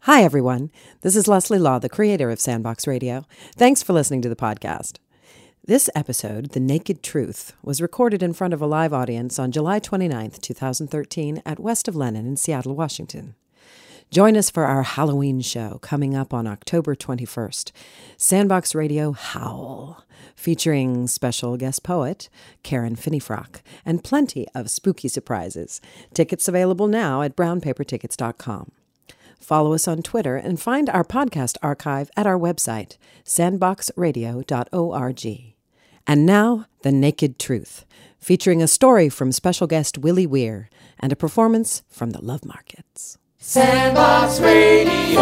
Hi, everyone. This is Leslie Law, the creator of Sandbox Radio. Thanks for listening to the podcast. This episode, The Naked Truth, was recorded in front of a live audience on July 29th, 2013 at West of Lenin in Seattle, Washington. Join us for our Halloween show coming up on October 21st, Sandbox Radio Howl, featuring special guest poet Karen Finneyfrock and plenty of spooky surprises. Tickets available now at brownpapertickets.com. Follow us on Twitter and find our podcast archive at our website, sandboxradio.org. And now, The Naked Truth, featuring a story from special guest Willie Weir and a performance from the Love Markets. Sandbox Radio,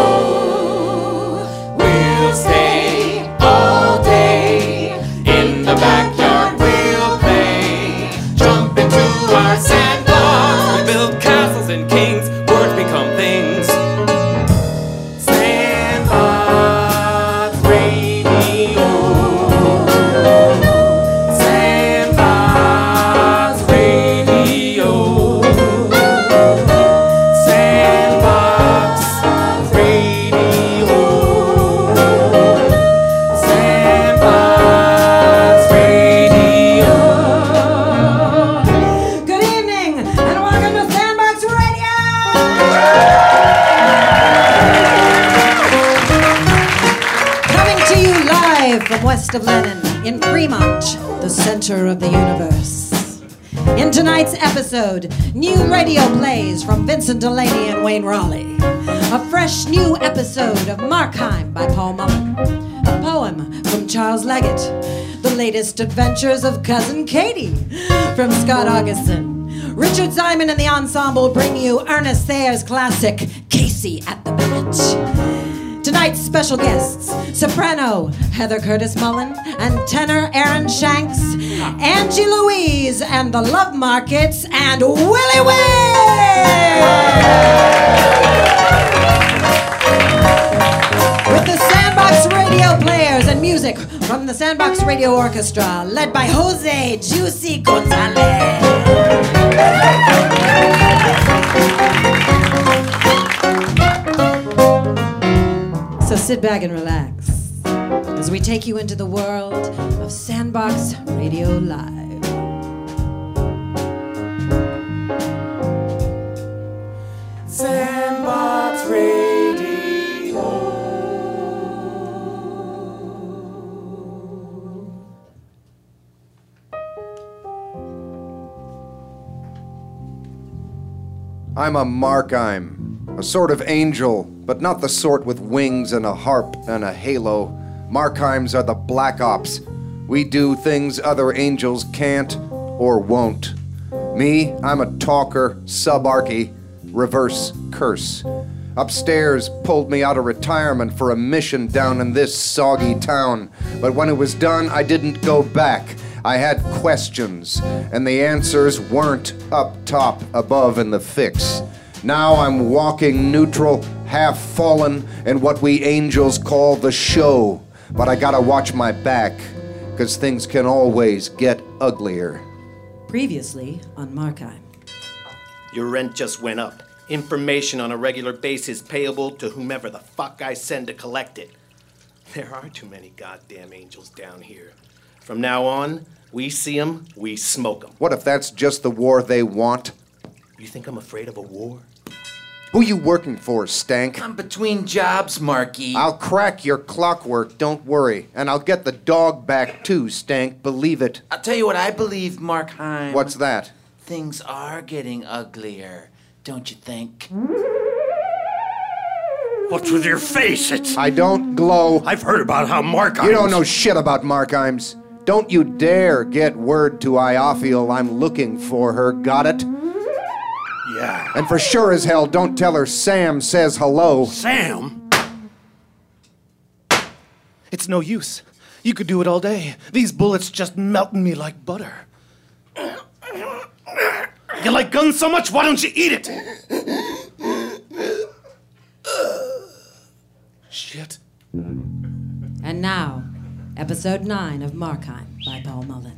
we'll stay all day. In the backyard we'll play. Jump into our sandbox. We build castles and kings. Words become things. Sandbox Radio. Sandbox Radio. Sandbox Radio. Sandbox Radio. Good evening, and welcome to Sandbox Radio! Coming to you live from west of Lenin, in Fremont, the center of the universe. In tonight's episode, new radio plays from Vincent Delaney and Wayne Raleigh. A fresh new episode of Markheim by Paul Mullen. A poem from Charles Leggett. The latest adventures of Cousin Katie from Scott Augustin. Richard Simon and the ensemble bring you Ernest Thayer's classic, Casey at the Village. Tonight's special guests, soprano Heather Curtis Mullen and tenor Aaron Shanks, Angie Louise and the Love Markets, and Willie Weir! With the Sandbox Radio players and music from the Sandbox Radio Orchestra, led by Jose Juicy Gonzalez. So sit back and relax as we take you into the world of Sandbox Radio Live. Sandbox Radio. I'm a Markheim, a sort of angel, but not the sort with wings and a harp and a halo. Markheims are the Black Ops. We do things other angels can't or won't. Me, I'm a talker, subarchy, reverse curse. Upstairs pulled me out of retirement for a mission down in this soggy town. But when it was done, I didn't go back. I had questions, and the answers weren't up top above in the fix. Now I'm walking neutral, half fallen, in what we angels call the show. But I gotta watch my back, 'cause things can always get uglier. Previously on Markheim. Your rent just went up. Information on a regular basis payable to whomever the fuck I send to collect it. There aren't too many goddamn angels down here. From now on, we see 'em, we smoke 'em. What if that's just the war they want? You think I'm afraid of a war? Who you working for, Stank? I'm between jobs, Marky. I'll crack your clockwork, don't worry. And I'll get the dog back too, Stank, believe it. I'll tell you what I believe, Markheim. What's that? Things are getting uglier, don't you think? What's with your face? I don't glow. I've heard about how Markheim. You don't know shit about Markheims. Don't you dare get word to Iophiel I'm looking for her, got it? Yeah. And for sure as hell, don't tell her Sam says hello. Sam? It's no use. You could do it all day. These bullets just melting me like butter. You like guns so much, why don't you eat it? Shit. And now, episode 9 of Markheim by Paul Mullen.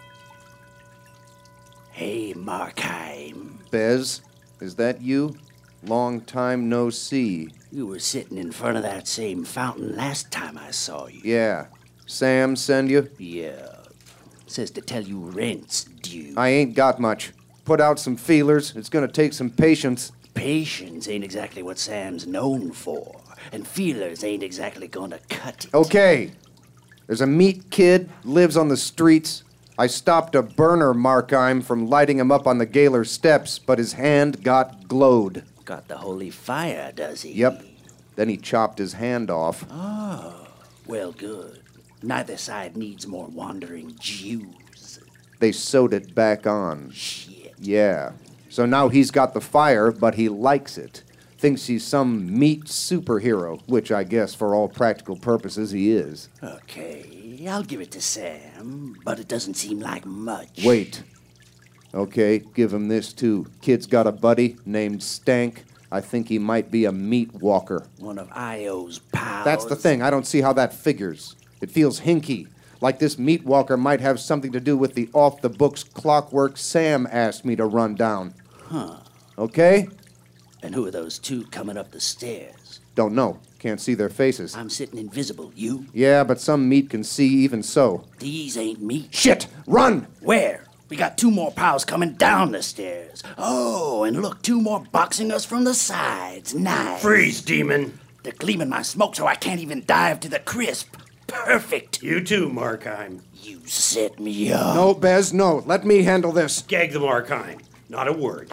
Hey, Markheim. Bez, is that you? Long time no see. You were sitting in front of that same fountain last time I saw you. Yeah. Sam send you? Yeah. Says to tell you rent's due. I ain't got much. Put out some feelers. It's gonna take some patience. Patience ain't exactly what Sam's known for. And feelers ain't exactly gonna cut it. Okay. There's a meat kid, lives on the streets. I stopped a burner Markheim from lighting him up on the Gaylor steps, but his hand got glowed. Got the holy fire, does he? Yep. Then he chopped his hand off. Oh, well, good. Neither side needs more wandering Jews. They sewed it back on. Shit. Yeah. So now he's got the fire, but he likes it. Thinks he's some meat superhero, which I guess for all practical purposes he is. Okay, I'll give it to Sam, but it doesn't seem like much. Wait. Okay, give him this too. Kid's got a buddy named Stank. I think he might be a meat walker. One of Io's pals. That's the thing. I don't see how that figures. It feels hinky. Like this meat walker might have something to do with the off-the-books clockwork Sam asked me to run down. Huh. Okay? And who are those two coming up the stairs? Don't know. Can't see their faces. I'm sitting invisible. You? Yeah, but some meat can see even so. These ain't meat. Shit! Run! Where? We got two more pals coming down the stairs. Oh, and look, two more boxing us from the sides. Nice. Freeze, demon. They're gleaming my smoke so I can't even dive to the crisp. Perfect. You too, Markheim. You set me up. No, Bez, no. Let me handle this. Gag the Markheim. Not a word.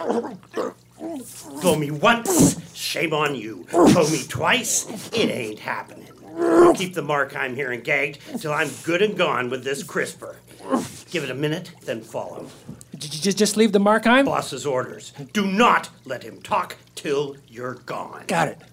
Blow me once, shame on you. Blow me twice, it ain't happening. I'll keep the Markheim here and gagged till I'm good and gone with this crisper. Give it a minute, then follow. Just leave the Markheim? Boss's orders. Do not let him talk till you're gone. Got it.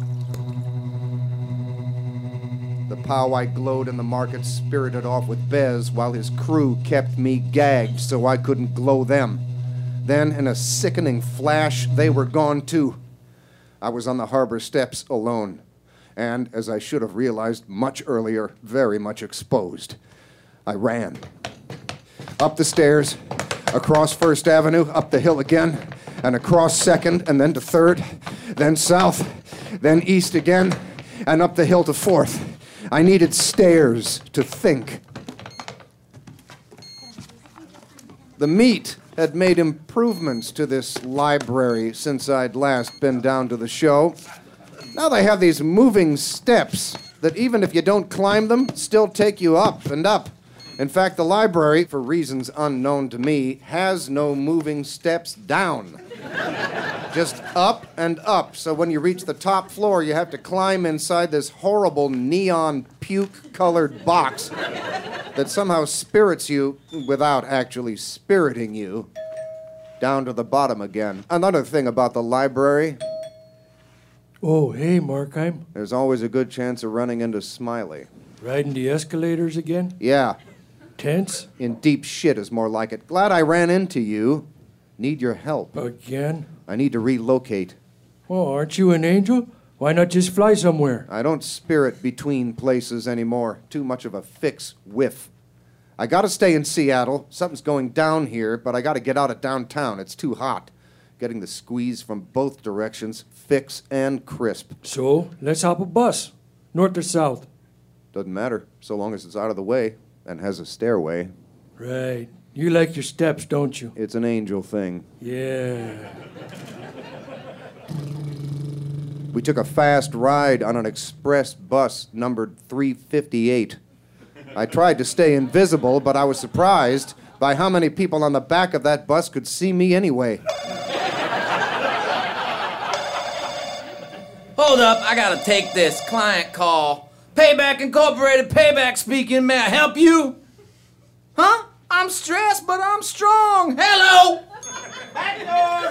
The pow I glowed in the market spirited off with Bez while his crew kept me gagged so I couldn't glow them. Then, in a sickening flash, they were gone too. I was on the harbor steps alone, and, as I should have realized much earlier, very much exposed. I ran. Up the stairs, across First Avenue, up the hill again, and across Second, and then to Third, then South, then East again, and up the hill to Fourth. I needed stairs to think. The meat had made improvements to this library since I'd last been down to the show. Now they have these moving steps that even if you don't climb them, still take you up and up. In fact, the library, for reasons unknown to me, has no moving steps down. Just up and up. So when you reach the top floor, you have to climb inside this horrible neon puke-colored box that somehow spirits you, without actually spiriting you, down to the bottom again. Another thing about the library, Oh, hey, Markheim. there's always a good chance of running into Smiley. Riding the escalators again? Yeah, Tense? in deep shit is more like it. Glad I ran into you. Need your help. Again? I need to relocate. Oh, aren't you an angel? Why not just fly somewhere? I don't spirit between places anymore. Too much of a fix whiff. I gotta stay in Seattle. Something's going down here, but I gotta get out of downtown. It's too hot. Getting the squeeze from both directions, fix and crisp. So, let's hop a bus. North or south? Doesn't matter, so long as it's out of the way and has a stairway. Right. You like your steps, don't you? It's an angel thing. Yeah. We took a fast ride on an express bus numbered 358. I tried to stay invisible, but I was surprised by how many people on the back of that bus could see me anyway. Hold up, I gotta take this client call. Payback Incorporated, Payback speaking. May I help you? Huh? I'm stressed, but I'm strong. Hello! Back door!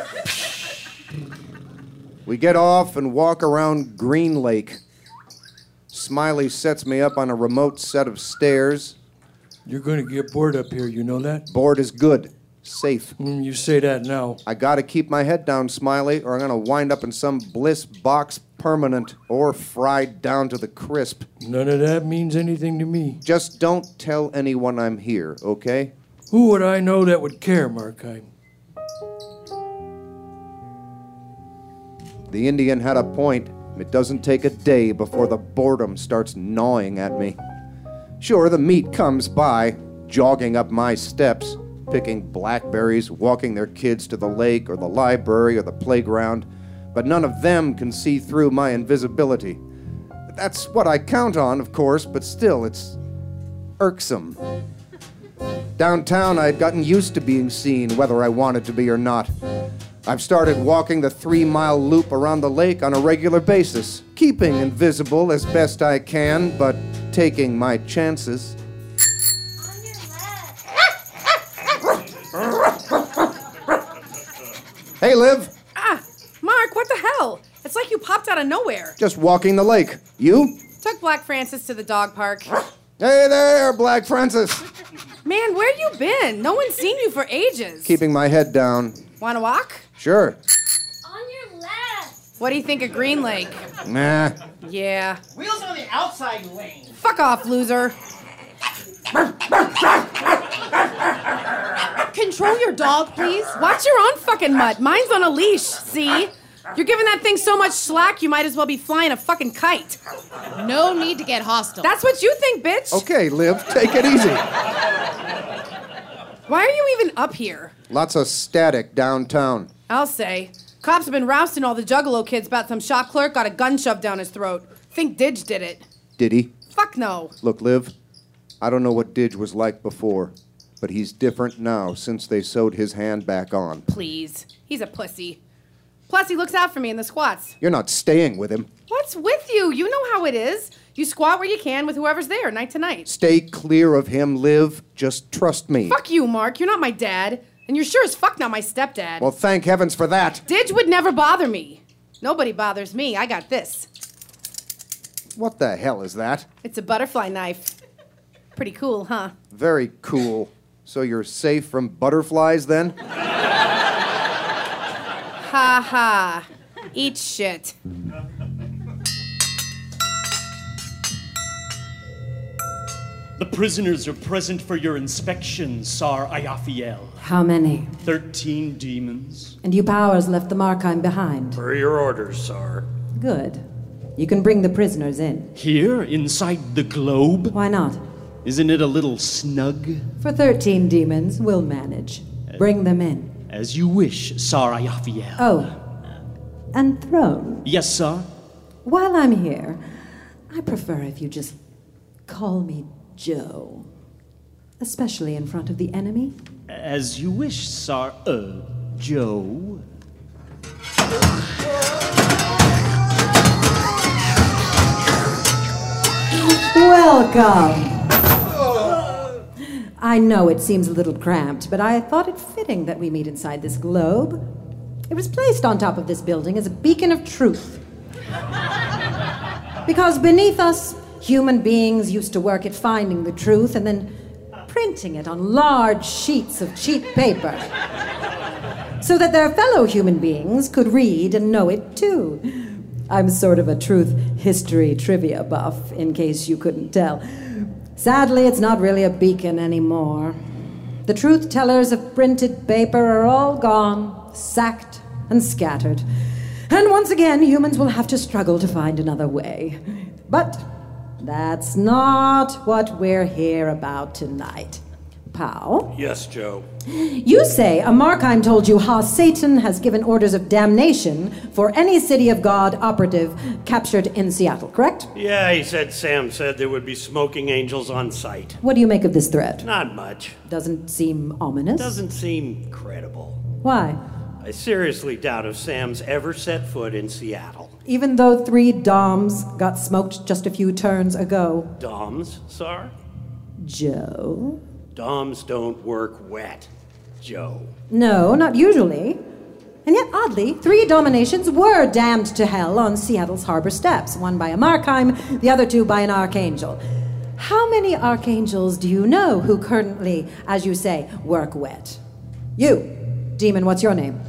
We get off and walk around Green Lake. Smiley sets me up on a remote set of stairs. You're going to get bored up here, you know that? Board is good. Safe. You say that now. I gotta keep my head down, Smiley, or I'm gonna wind up in some bliss box permanent or fried down to the crisp. None of that means anything to me. Just don't tell anyone I'm here, okay? Who would I know that would care, Markheim? The Indian had a point. It doesn't take a day before the boredom starts gnawing at me. Sure, the meat comes by, jogging up my steps, picking blackberries, walking their kids to the lake or the library or the playground, but none of them can see through my invisibility. That's what I count on, of course, but still, it's irksome. Downtown, I had gotten used to being seen, whether I wanted to be or not. I've started walking the 3-mile loop around the lake on a regular basis, keeping invisible as best I can, but taking my chances. Hey, Liv. Mark, what the hell? It's like you popped out of nowhere. Just walking the lake. You? Took Black Francis to the dog park. Hey there, Black Francis. Man, where you been? No one's seen you for ages. Keeping my head down. Wanna walk? Sure. On your left. What do you think of Green Lake? Nah. Yeah. Wheels on the outside lane. Fuck off, loser. Control your dog, please. Watch your own fucking mutt. Mine's on a leash, see? You're giving that thing so much slack, you might as well be flying a fucking kite. No need to get hostile. That's what you think, bitch. Okay, Liv, take it easy. Why are you even up here? Lots of static downtown. I'll say. Cops have been rousting all the Juggalo kids about some shop clerk got a gun shoved down his throat. Think Didge did it. Did he? Fuck no. Look, Liv, I don't know what Didge was like before, but he's different now since they sewed his hand back on. Please. He's a pussy. Plus, he looks out for me in the squats. You're not staying with him. What's with you? You know how it is. You squat where you can with whoever's there, night to night. Stay clear of him, Liv. Just trust me. Fuck you, Mark. You're not my dad. And you're sure as fuck not my stepdad. Well, thank heavens for that. Didge would never bother me. Nobody bothers me. I got this. What the hell is that? It's a butterfly knife. Pretty cool, huh? Very cool. So you're safe from butterflies, then? Ha ha. Eat shit. The prisoners are present for your inspection, Sar Ayafiel. How many? 13 demons. And you powers left the Markheim behind. Per your orders, Sar. Good. You can bring the prisoners in. Here, inside the globe? Why not? Isn't it a little snug? For 13 demons, we'll manage. Bring them in. As you wish, Sar Ayafiel. Oh, and Throne. Yes, sir? While I'm here, I prefer if you just call me Joe. Especially in front of the enemy. As you wish, Sar, Joe. Welcome. I know it seems a little cramped, but I thought it fitting that we meet inside this globe. It was placed on top of this building as a beacon of truth. Because beneath us, human beings used to work at finding the truth and then printing it on large sheets of cheap paper so that their fellow human beings could read and know it too. I'm sort of a truth history trivia buff, in case you couldn't tell. Sadly, it's not really a beacon anymore. The truth tellers of printed paper are all gone, sacked and scattered. And once again, humans will have to struggle to find another way. But that's not what we're here about tonight. Pow? Yes, Joe. You say a Markheim told you how Satan has given orders of damnation for any City of God operative captured in Seattle, correct? Yeah, he said Sam said there would be smoking angels on site. What do you make of this threat? Not much. Doesn't seem ominous? Doesn't seem credible. Why? I seriously doubt if Sam's ever set foot in Seattle. Even though 3 Doms got smoked just a few turns ago. Doms, Sar? Joe? Doms don't work wet, Joe. No, not usually. And yet, oddly, 3 dominations were damned to hell on Seattle's harbor steps, one by a Markheim, the other 2 by an Archangel. How many Archangels do you know who currently, as you say, work wet? You, Demon, what's your name?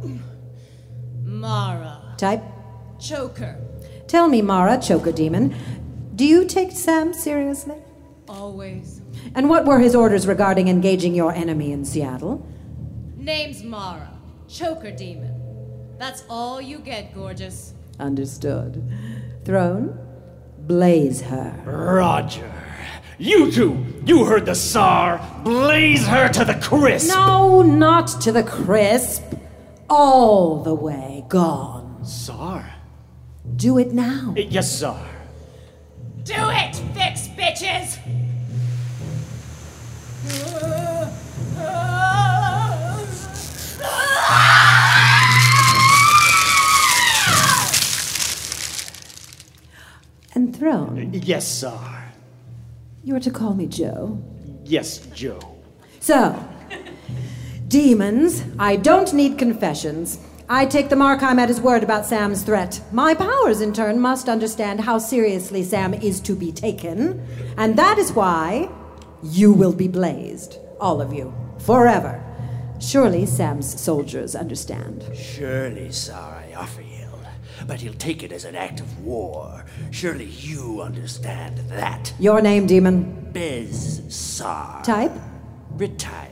Mara. Type? Choker. Tell me, Mara, Choker Demon, do you take Sam seriously? Always. And what were his orders regarding engaging your enemy in Seattle? Name's Mara. Choker Demon. That's all you get, gorgeous. Understood. Throne, blaze her. Roger. You two, you heard the Tsar. Blaze her to the crisp. No, not to the crisp. All the way gone. Tsar? Do it now. Yes, Tsar. Do it, fix bitches! And Throne, Yes, Tsar. you're to call me Joe. Yes, Joe. So, demons, I don't need confessions. I take the Markheim at his word about Sam's threat. My powers, in turn, must understand how seriously Sam is to be taken. And that is why you will be blazed. All of you. Forever. Surely Sam's soldiers understand. Surely, Tsar Iophiel. But he'll take it as an act of war. Surely you understand that. Your name, demon? Bez Tsar. Type? Retire.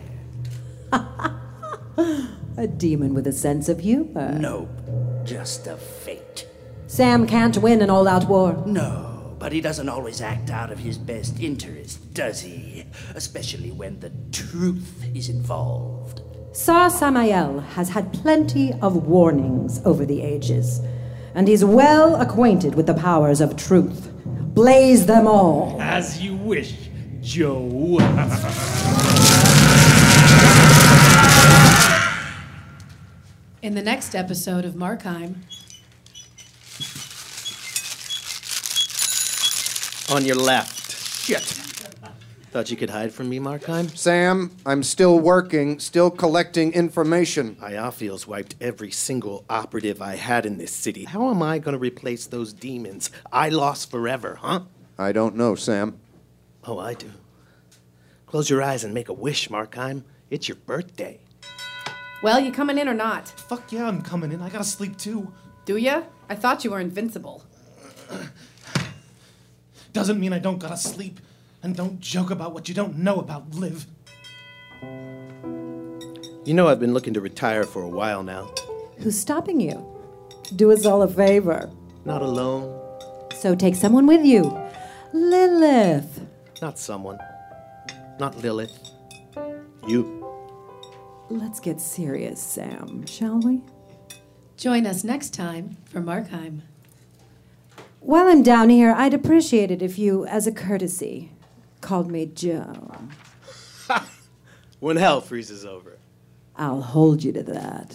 A demon with a sense of humor. Nope. Just a fate. Sam can't win an all-out war. No, but he doesn't always act out of his best interest, does he? Especially when the truth is involved. Tsar Samael has had plenty of warnings over the ages, and he's well acquainted with the powers of truth. Blaze them all. As you wish, Joe. In the next episode of Markheim. On your left. Shit. Thought you could hide from me, Markheim? Sam, I'm still working, still collecting information. Iophiel's wiped every single operative I had in this city. How am I going to replace those demons I lost forever, huh? I don't know, Sam. Oh, I do. Close your eyes and make a wish, Markheim. It's your birthday. Well, you coming in or not? Fuck yeah, I'm coming in. I gotta sleep too. Do ya? I thought you were invincible. Doesn't mean I don't gotta sleep. And don't joke about what you don't know about Liv. You know I've been looking to retire for a while now. Who's stopping you? Do us all a favor. Not alone. So take someone with you. Lilith. Not someone. Not Lilith. You. Let's get serious, Sam, shall we? Join us next time for Markheim. While I'm down here, I'd appreciate it if you, as a courtesy, called me Joe. When hell freezes over. I'll hold you to that.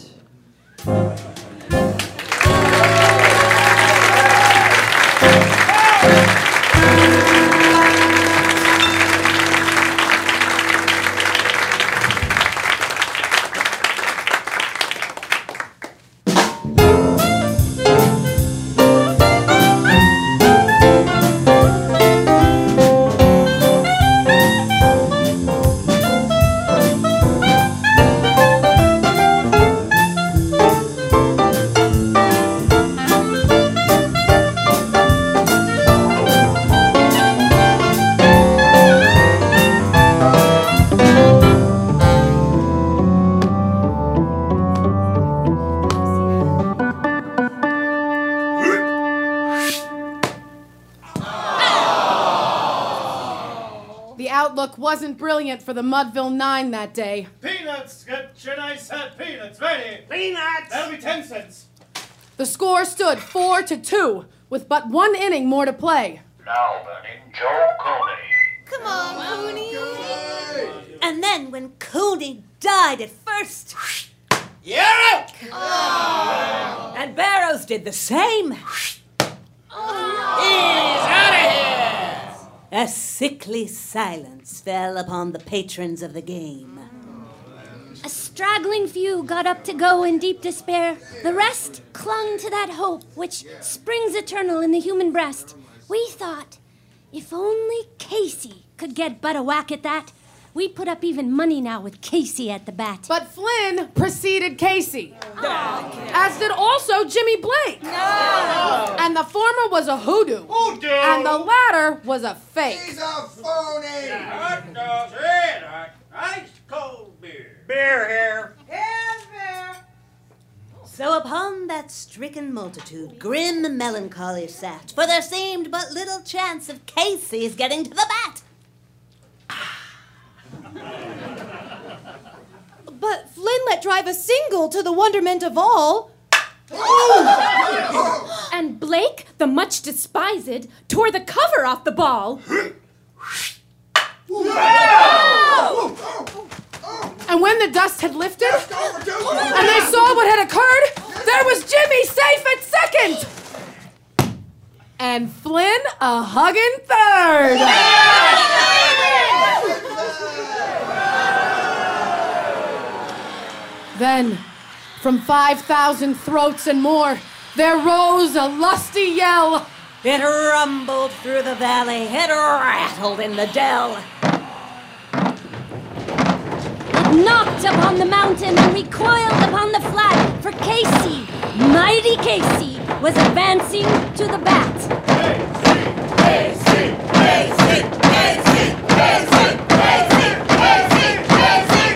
Wasn't brilliant for the Mudville 9 that day. Peanuts! Get your nice hot peanuts ready! Peanuts! That'll be 10 cents. The score stood 4-2, with but one inning more to play. Now batting, Joe Coney. Come on, Cooney. And then when Cooney died at first... You're out! Oh. And Barrows did the same. He's out of here! A sickly silence fell upon the patrons of the game. A straggling few got up to go in deep despair. The rest clung to that hope which springs eternal in the human breast. We thought, if only Casey could get but a whack at that, we'd put up even money now with Casey at the bat. But Flynn preceded Casey. As did also Jimmy Blake. No. And the former was a hoodoo. Hoodoo. And the latter was a fake. He's a phony. Hot dogs, red hot, ice cold beer. Beer here. Here's beer. So upon that stricken multitude, grim melancholy sat, for there seemed but little chance of Casey's getting to the bat. But Flynn let drive a single to the wonderment of all. And Blake, the much despised, tore the cover off the ball. And when the dust had lifted, and they saw what had occurred, there was Jimmy safe at second! And Flynn a hugging third! Then, from 5,000 throats and more, there rose a lusty yell. It rumbled through the valley, it rattled in the dell. It knocked upon the mountain and recoiled upon the flat, for Casey, mighty Casey, was advancing to the bat. Casey, Casey, Casey, Casey, Casey, Casey, Casey,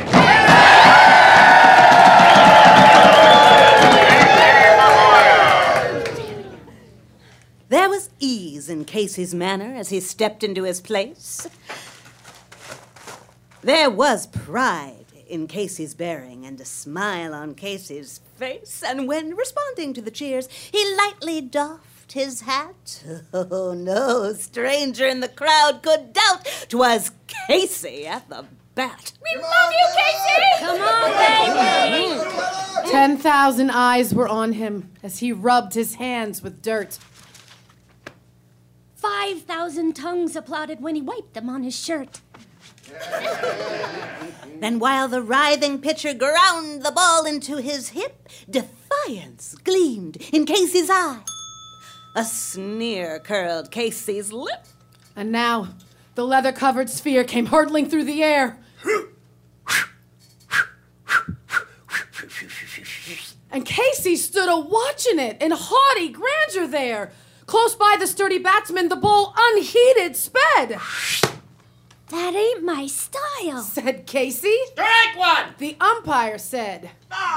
There was ease in Casey's manner as he stepped into his place. There was pride in Casey's bearing and a smile on Casey's face, and when responding to the cheers, he lightly doffed his hat. Oh, no stranger in the crowd could doubt 'twas Casey at the bat. We love you, Casey! Come on, baby! 10,000 eyes were on him as he rubbed his hands with dirt. 5,000 tongues applauded when he wiped them on his shirt. Then while the writhing pitcher ground the ball into his hip, defiance gleamed in Casey's eye. A sneer curled Casey's lip. And now, the leather-covered sphere came hurtling through the air. And Casey stood a-watching it in haughty grandeur there. Close by the sturdy batsman, the ball unheeded sped. That ain't my style, said Casey. Strike one! The umpire said.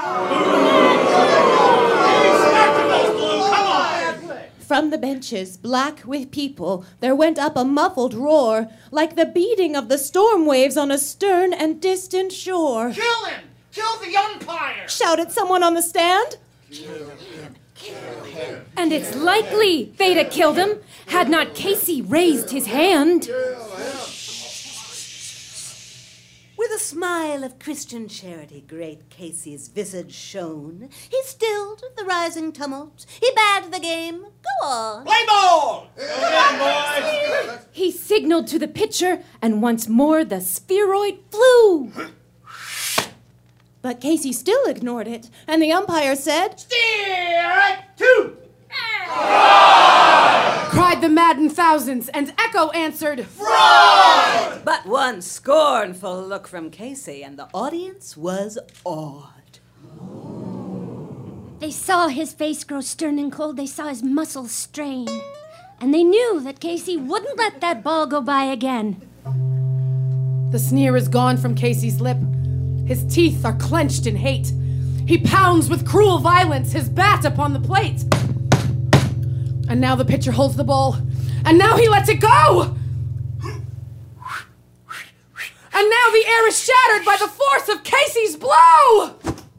From the benches, black with people, there went up a muffled roar, like the beating of the storm waves on a stern and distant shore. Kill him! Kill the umpire! Shouted someone on the stand. And it's likely they'd have killed him had not Casey raised his hand. With a smile of Christian charity, great Casey's visage shone. He stilled the rising tumult. He bade the game go on. Play ball! He signaled to the pitcher, and once more the spheroid flew. But Casey still ignored it, and the umpire said, Strike two! Cried the maddened thousands, and echo answered, Fraud! But one scornful look from Casey, and the audience was awed. They saw his face grow stern and cold. They saw his muscles strain. And they knew that Casey wouldn't let that ball go by again. The sneer is gone from Casey's lip. His teeth are clenched in hate. He pounds with cruel violence his bat upon the plate. And now the pitcher holds the ball. And now he lets it go! And now the air is shattered by the force of Casey's blow!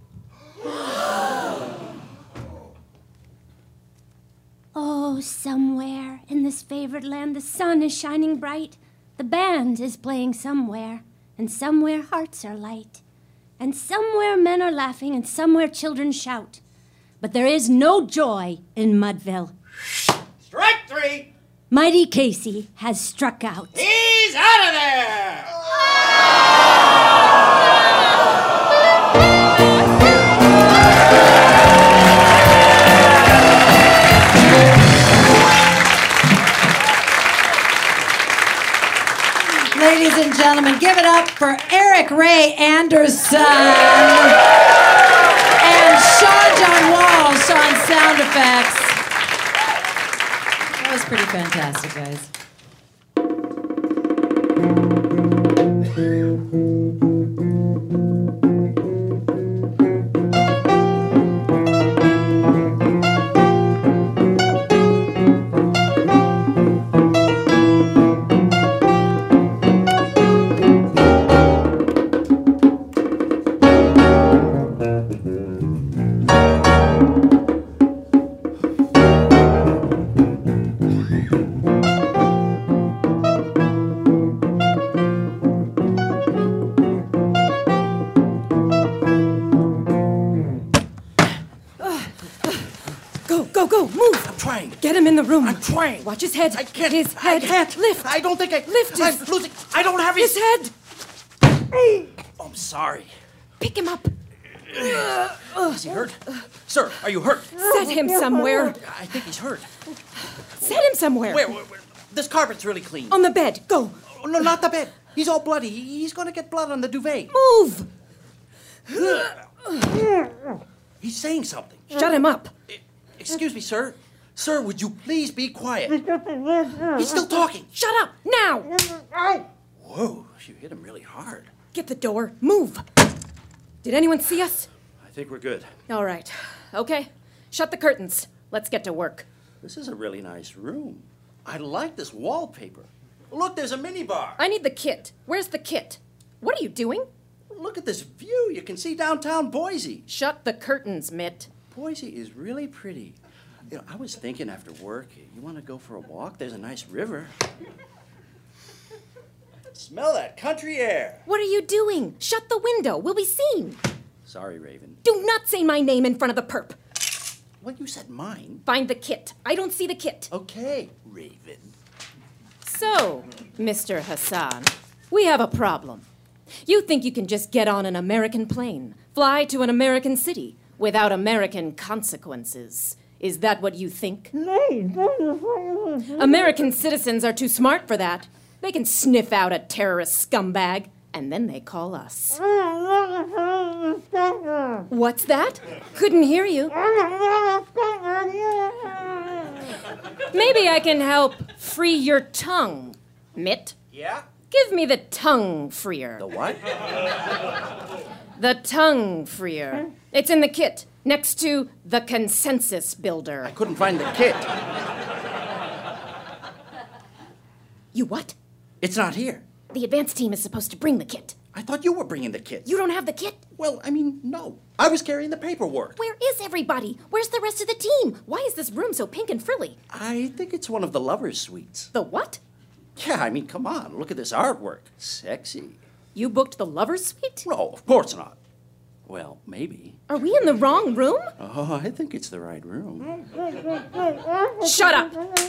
Oh, somewhere in this favored land the sun is shining bright. The band is playing somewhere, and somewhere hearts are light. And somewhere men are laughing, and somewhere children shout. But there is no joy in Mudville. Strike three! Mighty Casey has struck out. He's out of there! Ladies and gentlemen, give it up for Eric Ray Anderson and Sean John Walsh on sound effects. That was pretty fantastic, guys. Get him in the room. I'm trying. Watch his head. I can't. His head. I can't. Lift. I don't think I... Lift I'm his... losing... I don't have his... head. Oh, I'm sorry. Pick him up. Is he hurt? Sir, are you hurt? Set him somewhere. I think he's hurt. Set him somewhere. Where? This carpet's really clean. On the bed. Go. Oh, no, not the bed. He's all bloody. He's going to get blood on the duvet. Move. He's saying something. Shut him up. Excuse me, sir. Sir, would you please be quiet? He's still talking. Shut up. Now. Whoa, you hit him really hard. Get the door. Move. Did anyone see us? I think we're good. All right. Okay. Shut the curtains. Let's get to work. This is a really nice room. I like this wallpaper. Look, there's a minibar. I need the kit. Where's the kit? What are you doing? Look at this view. You can see downtown Boise. Shut the curtains, Mitt. Boise is really pretty. You know, I was thinking after work, you want to go for a walk? There's a nice river. Smell that country air. What are you doing? Shut the window. We'll be seen. Sorry, Raven. Do not say my name in front of the perp. Well, you said mine. Find the kit. I don't see the kit. Okay, Raven. So, Mr. Hassan, we have a problem. You think you can just get on an American plane, fly to an American city, without American consequences. Is that what you think? American citizens are too smart for that. They can sniff out a terrorist scumbag, and then they call us. What's that? Couldn't hear you. Maybe I can help free your tongue, Mitt. Yeah? Give me the tongue freer. The what? The tongue freer. It's in the kit, next to the consensus builder. I couldn't find the kit. You what? It's not here. The advance team is supposed to bring the kit. I thought you were bringing the kit. You don't have the kit? Well, I mean, no. I was carrying the paperwork. Where is everybody? Where's the rest of the team? Why is this room so pink and frilly? I think it's one of the lovers' suites. The what? Yeah, I mean, come on. Look at this artwork. Sexy. You booked the lovers' suite? No, of course not. Well, maybe. Are we in the wrong room? Oh, I think it's the right room. Shut up!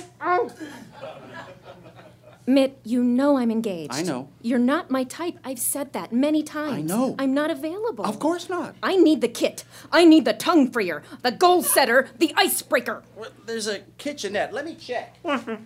Mitt, you know I'm engaged. I know. You're not my type. I've said that many times. I know. I'm not available. Of course not. I need the kit. I need the tongue freer, the goal setter, the icebreaker. Well, there's a kitchenette. Let me check.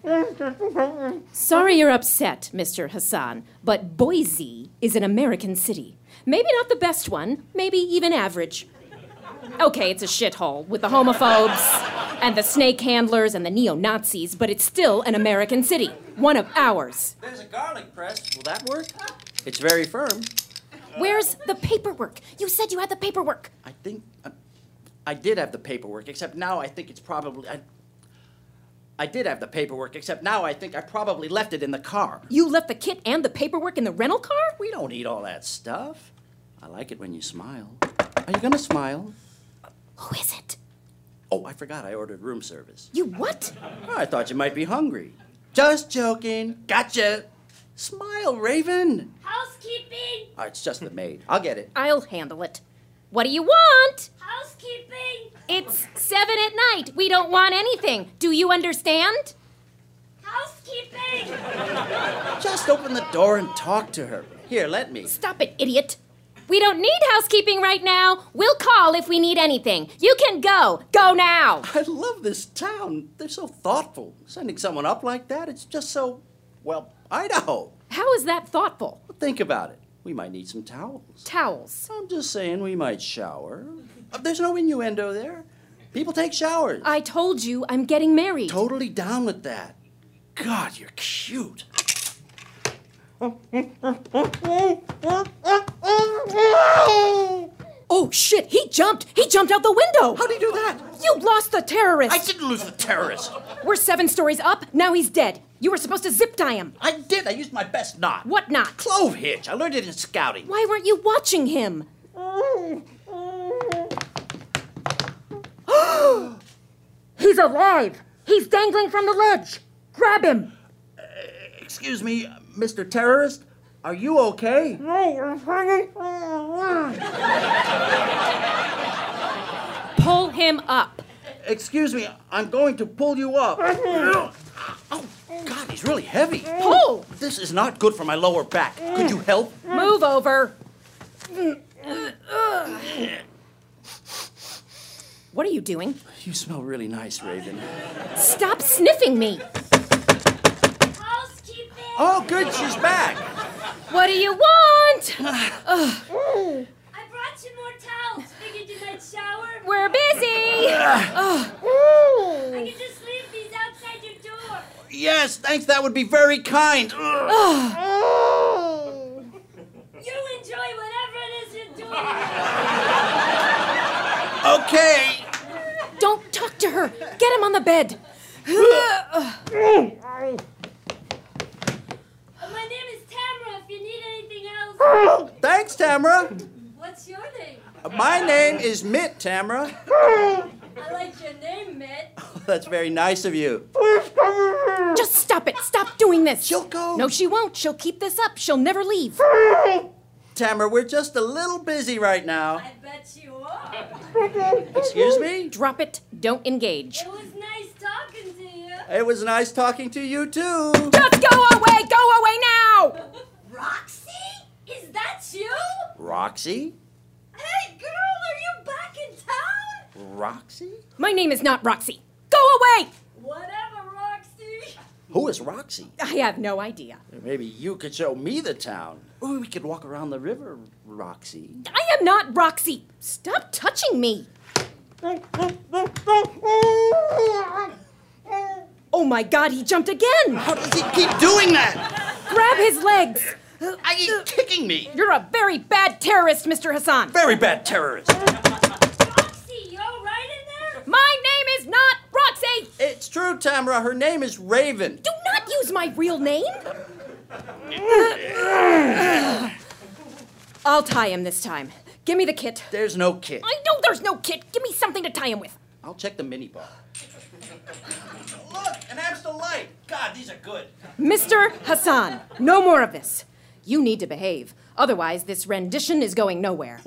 Sorry you're upset, Mr. Hassan, but Boise is an American city. Maybe not the best one, maybe even average. Okay, it's a shithole with the homophobes and the snake handlers and the neo-Nazis, but it's still an American city. One of ours. There's a garlic press. Will that work? It's very firm. Where's the paperwork? You said you had the paperwork. I think... I did have the paperwork, except now I think it's probably... I did have the paperwork, except now I think I probably left it in the car. You left the kit and the paperwork in the rental car? We don't need all that stuff. I like it when you smile. Are you gonna smile? Who is it? Oh, I forgot I ordered room service. You what? Oh, I thought you might be hungry. Just joking. Gotcha. Smile, Raven. Housekeeping! Oh, it's just the maid. I'll get it. I'll handle it. What do you want? Housekeeping! It's 7 at night. We don't want anything. Do you understand? Housekeeping! Just open the door and talk to her. Here, let me. Stop it, idiot. We don't need housekeeping right now. We'll call if we need anything. You can go. Go now. I love this town. They're so thoughtful. Sending someone up like that, it's just so, well, Idaho. How is that thoughtful? Think about it. We might need some towels. Towels? I'm just saying we might shower. There's no innuendo there. People take showers. I told you I'm getting married. Totally down with that. God, you're cute. Oh, shit, he jumped. He jumped out the window. How'd he do that? You lost the terrorist. I didn't lose the terrorist. We're 7 stories up. Now he's dead. You were supposed to zip tie him. I did. I used my best knot. What knot? Clove hitch. I learned it in scouting. Why weren't you watching him? He's alive. He's dangling from the ledge. Grab him. Excuse me, Mr. Terrorist. Are you okay? Pull him up. Excuse me, I'm going to pull you up. Oh, God, he's really heavy. Pull! This is not good for my lower back. Could you help? Move over. What are you doing? You smell really nice, Raven. Stop sniffing me. Oh, good, she's back. What do you want? I brought you more towels. Figured you might shower. We're busy. I can just leave these outside your door. Yes, thanks, that would be very kind. You enjoy whatever it is you're doing. Okay. Don't talk to her. Get him on the bed. My name is Tamara, if you need anything else. Thanks, Tamara. What's your name? My name is Mitt, Tamara. I like your name, Mitt. That's very nice of you. Just stop it. Stop doing this. She'll go. No, she won't. She'll keep this up. She'll never leave. Tamara, we're just a little busy right now. I bet you are. Excuse me? Drop it. Don't engage. It was nice talking to you. It was nice talking to you, too. Just go away. Go away now. Roxy? Is that you? Roxy? Hey, girl, are you back in town? Roxy? My name is not Roxy. Go away. Whatever, Roxy. Who is Roxy? I have no idea. Maybe you could show me the town. Or we could walk around the river, Roxy. I am not Roxy. Stop touching me. Oh my God, he jumped again. How does he keep doing that? Grab his legs. He's kicking me. You're a very bad terrorist, Mr. Hassan. Very bad terrorist. Roxy, you all right in there? My name is not Roxy. It's true, Tamara. Her name is Raven. Do not use my real name. I'll tie him this time. Give me the kit. There's no kit. I know there's no kit. Give me something to tie him with. I'll check the minibar. Look, an Amstel Light. God, these are good. Mr. Hassan, no more of this. You need to behave. Otherwise, this rendition is going nowhere.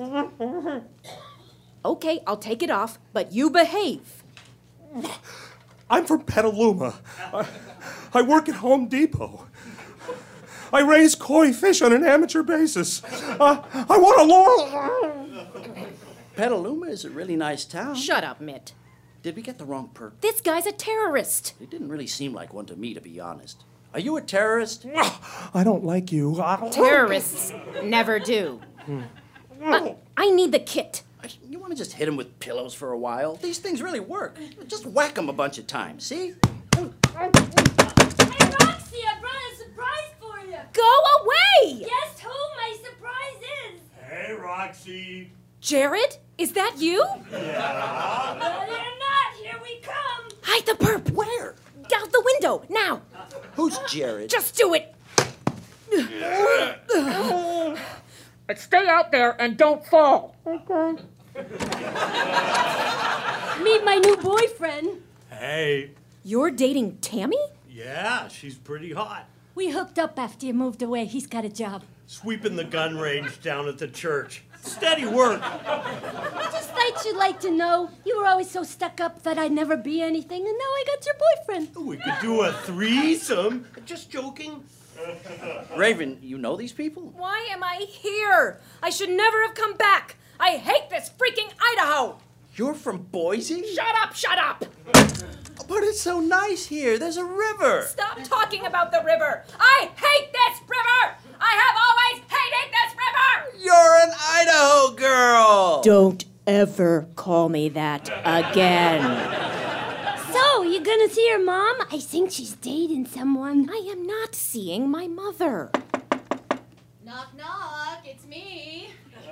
Okay, I'll take it off, but you behave. I'm from Petaluma. I work at Home Depot. I raise koi fish on an amateur basis. I want a laurel. Petaluma is a really nice town. Shut up, Mitt. Did we get the wrong person? This guy's a terrorist. He didn't really seem like one to me, to be honest. Are you a terrorist? I don't like you. Terrorists never do. I need the kit. You want to just hit him with pillows for a while? These things really work. Just whack him a bunch of times, see? Hey, Roxy, I brought a surprise for you. Go away! Guess who my surprise is? Hey, Roxy. Jared, is that you? Yeah. Ready or not, here we come. Hide the perp. Where? Out the window, now. Who's Jared? Just do it. Stay out there and don't fall. Okay. Meet my new boyfriend. Hey. You're dating Tammy? Yeah, she's pretty hot. We hooked up after you moved away. He's got a job. Sweeping the gun range down at the church. Steady work. I just thought you'd like to know. You were always so stuck up that I'd never be anything, and now I got your boyfriend. We could do a threesome. Just joking. Raven, you know these people? Why am I here? I should never have come back. I hate this freaking Idaho. You're from Boise? Shut up, shut up. But it's so nice here. There's a river. Stop talking about the river. I hate this river. I have always hated this river. You're an Idaho girl. Don't ever call me that again. So, you gonna see your mom? I think she's dating someone. I am not seeing my mother. Knock, knock, it's me.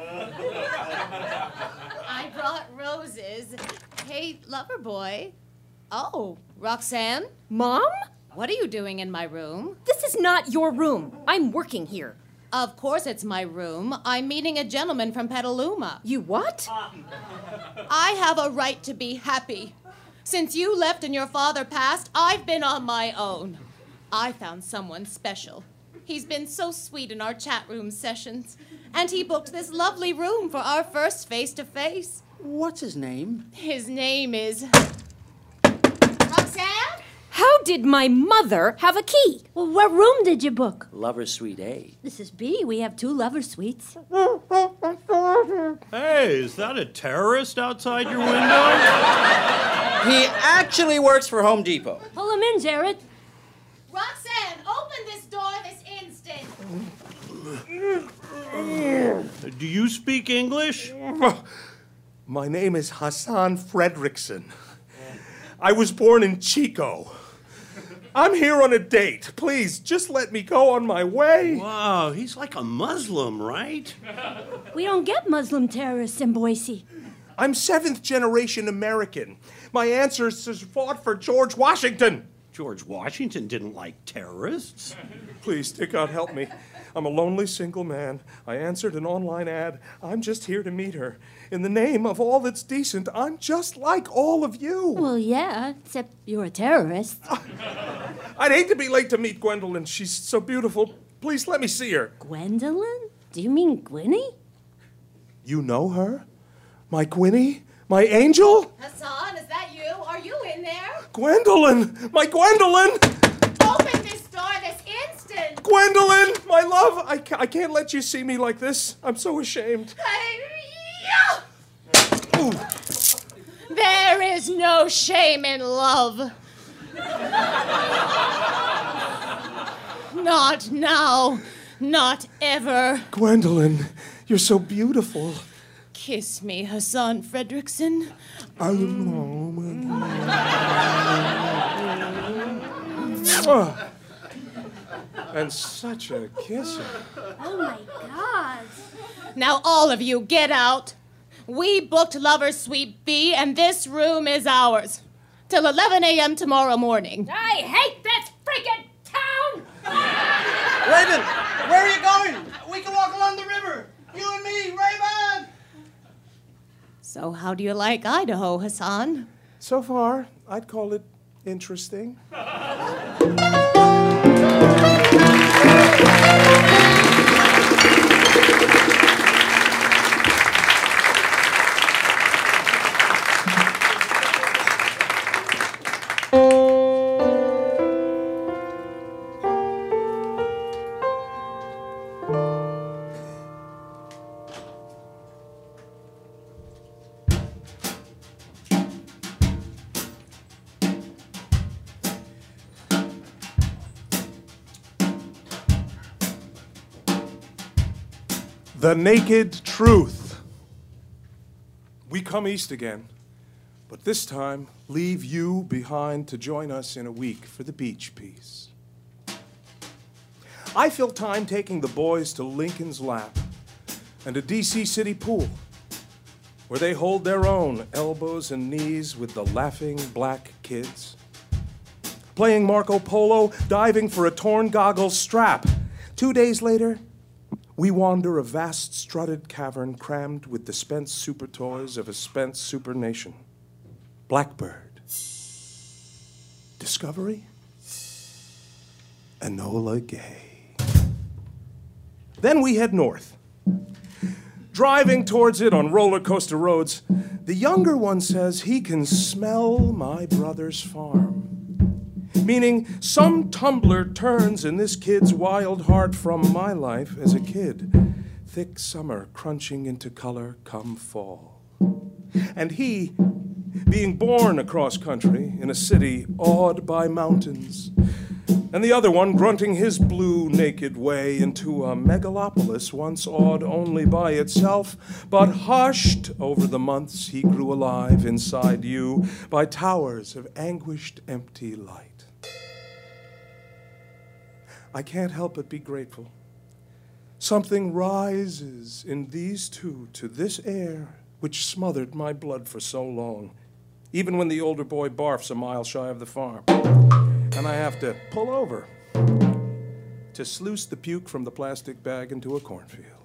I brought roses. Hey, lover boy. Oh, Roxanne? Mom? What are you doing in my room? This is not your room. I'm working here. Of course it's my room. I'm meeting a gentleman from Petaluma. You what? I have a right to be happy. Since you left and your father passed, I've been on my own. I found someone special. He's been so sweet in our chat room sessions. And he booked this lovely room for our first face-to-face. What's his name? His name is did my mother have a key? Well, what room did you book? Lover's Suite A. This is B. We have 2 lover suites. Hey, is that a terrorist outside your window? He actually works for Home Depot. Pull him in, Jared. Roxanne, open this door this instant. Do you speak English? My name is Hassan Fredrickson. I was born in Chico. I'm here on a date. Please, just let me go on my way. Wow, he's like a Muslim, right? We don't get Muslim terrorists in Boise. I'm 7th generation American. My ancestors fought for George Washington. George Washington didn't like terrorists. Please, dear God, help me. I'm a lonely single man. I answered an online ad. I'm just here to meet her. In the name of all that's decent, I'm just like all of you. Well, yeah, except you're a terrorist. I'd hate to be late to meet Gwendolyn. She's so beautiful. Please let me see her. Gwendolyn? Do you mean Gwynnie? You know her? My Gwynnie? My angel? Hassan, is that you? Are you in there? Gwendolyn! My Gwendolyn! Open this door this instant. Gwendolyn! My love! I can't let you see me like this. I'm so ashamed. There is no shame in love. Not now. Not ever. Gwendolyn, you're so beautiful. Kiss me, Hassan Fredrickson. And such a kisser. Oh, my God. Now all of you, get out. We booked Lover's Suite B, and this room is ours. Till 11 a.m. tomorrow morning. I hate this freaking town! Raven, where are you going? We can walk along the river. You and me, Raven! So how do you like Idaho, Hassan? So far, I'd call it interesting. The naked truth. We come east again, but this time leave you behind to join us in a week for the beach piece. I fill time taking the boys to Lincoln's Lap and a DC City pool, where they hold their own elbows and knees with the laughing black kids. Playing Marco Polo, diving for a torn goggles strap. 2 days later, we wander a vast strutted cavern crammed with the spent super toys of a spent super nation. Blackbird, Discovery, Enola Gay. Then we head north. Driving towards it on roller coaster roads, the younger one says he can smell my brother's farm. Meaning some tumbler turns in this kid's wild heart from my life as a kid. Thick summer crunching into color come fall. And he, being born across country in a city awed by mountains, and the other one grunting his blue naked way into a megalopolis once awed only by itself, but hushed over the months he grew alive inside you by towers of anguished empty light. I can't help but be grateful. Something rises in these two to this air which smothered my blood for so long, even when the older boy barfs a mile shy of the farm, and I have to pull over to sluice the puke from the plastic bag into a cornfield.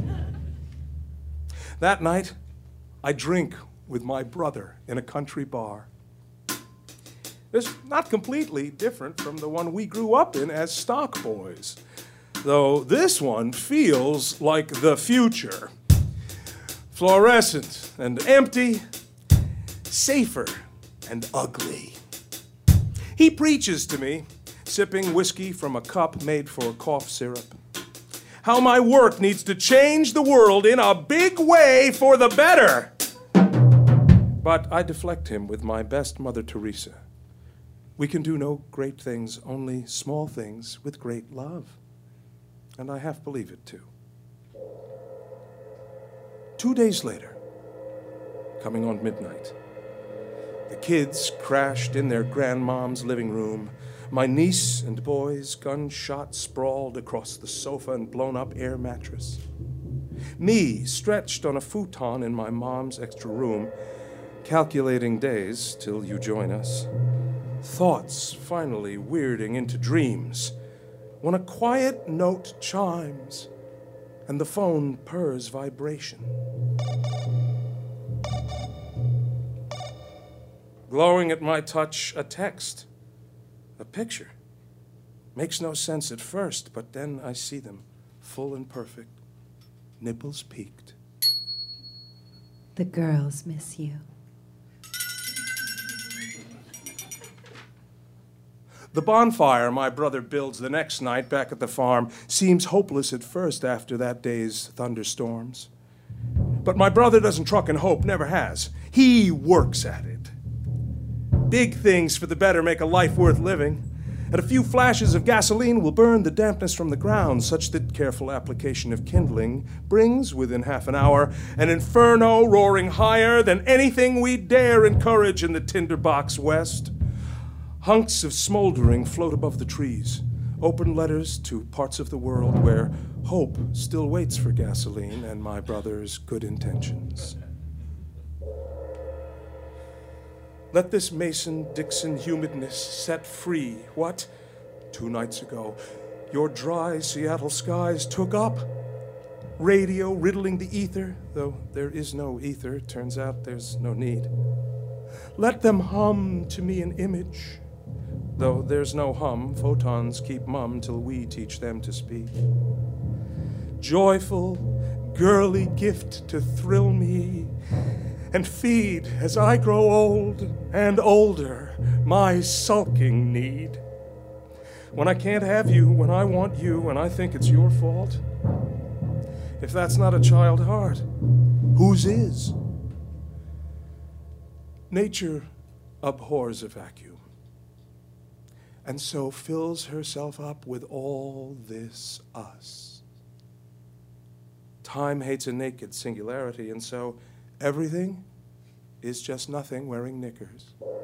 That night, I drink with my brother in a country bar. It's not completely different from the one we grew up in as stock boys, though this one feels like the future. Fluorescent and empty, safer and ugly. He preaches to me, sipping whiskey from a cup made for cough syrup, how my work needs to change the world in a big way for the better. But I deflect him with my best Mother Teresa. We can do no great things, only small things with great love. And I half believe it, too. 2 days later, coming on midnight, the kids crashed in their grandmom's living room. My niece and boys, gunshot sprawled across the sofa and blown-up air mattress. Me, stretched on a futon in my mom's extra room, calculating days till you join us. Thoughts finally weirding into dreams when a quiet note chimes and the phone purrs vibration. Glowing at my touch, a text, a picture. Makes no sense at first, but then I see them, full and perfect, nipples peaked. The girls miss you. The bonfire my brother builds the next night back at the farm seems hopeless at first after that day's thunderstorms. But my brother doesn't truck in hope, never has. He works at it. Big things for the better make a life worth living, and a few flashes of gasoline will burn the dampness from the ground, such that careful application of kindling brings, within half an hour, an inferno roaring higher than anything we dare encourage in the tinderbox west. Hunks of smoldering float above the trees, open letters to parts of the world where hope still waits for gasoline and my brother's good intentions. Let this Mason-Dixon humidness set free what, 2 nights ago, your dry Seattle skies took up. Radio riddling the ether, though there is no ether, turns out there's no need. Let them hum to me an image, though there's no hum, photons keep mum till we teach them to speak. Joyful, girly gift to thrill me and feed as I grow old and older my sulking need. When I can't have you, when I want you, and I think it's your fault. If that's not a child heart, whose is? Nature abhors a vacuum, and so fills herself up with all this us. Time hates a naked singularity, and so everything is just nothing wearing knickers.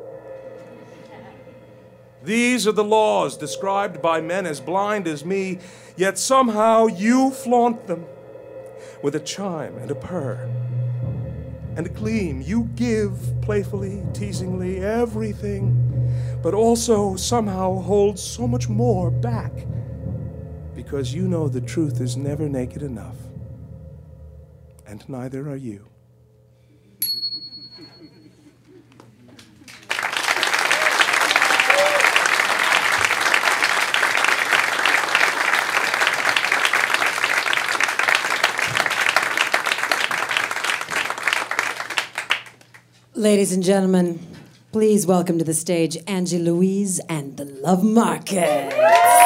These are the laws described by men as blind as me, yet somehow you flaunt them with a chime and a purr and a gleam. You give playfully, teasingly, everything, but also somehow hold so much more back because you know the truth is never naked enough, and neither are you. Ladies and gentlemen, please welcome to the stage Angie Louise and the Love Market.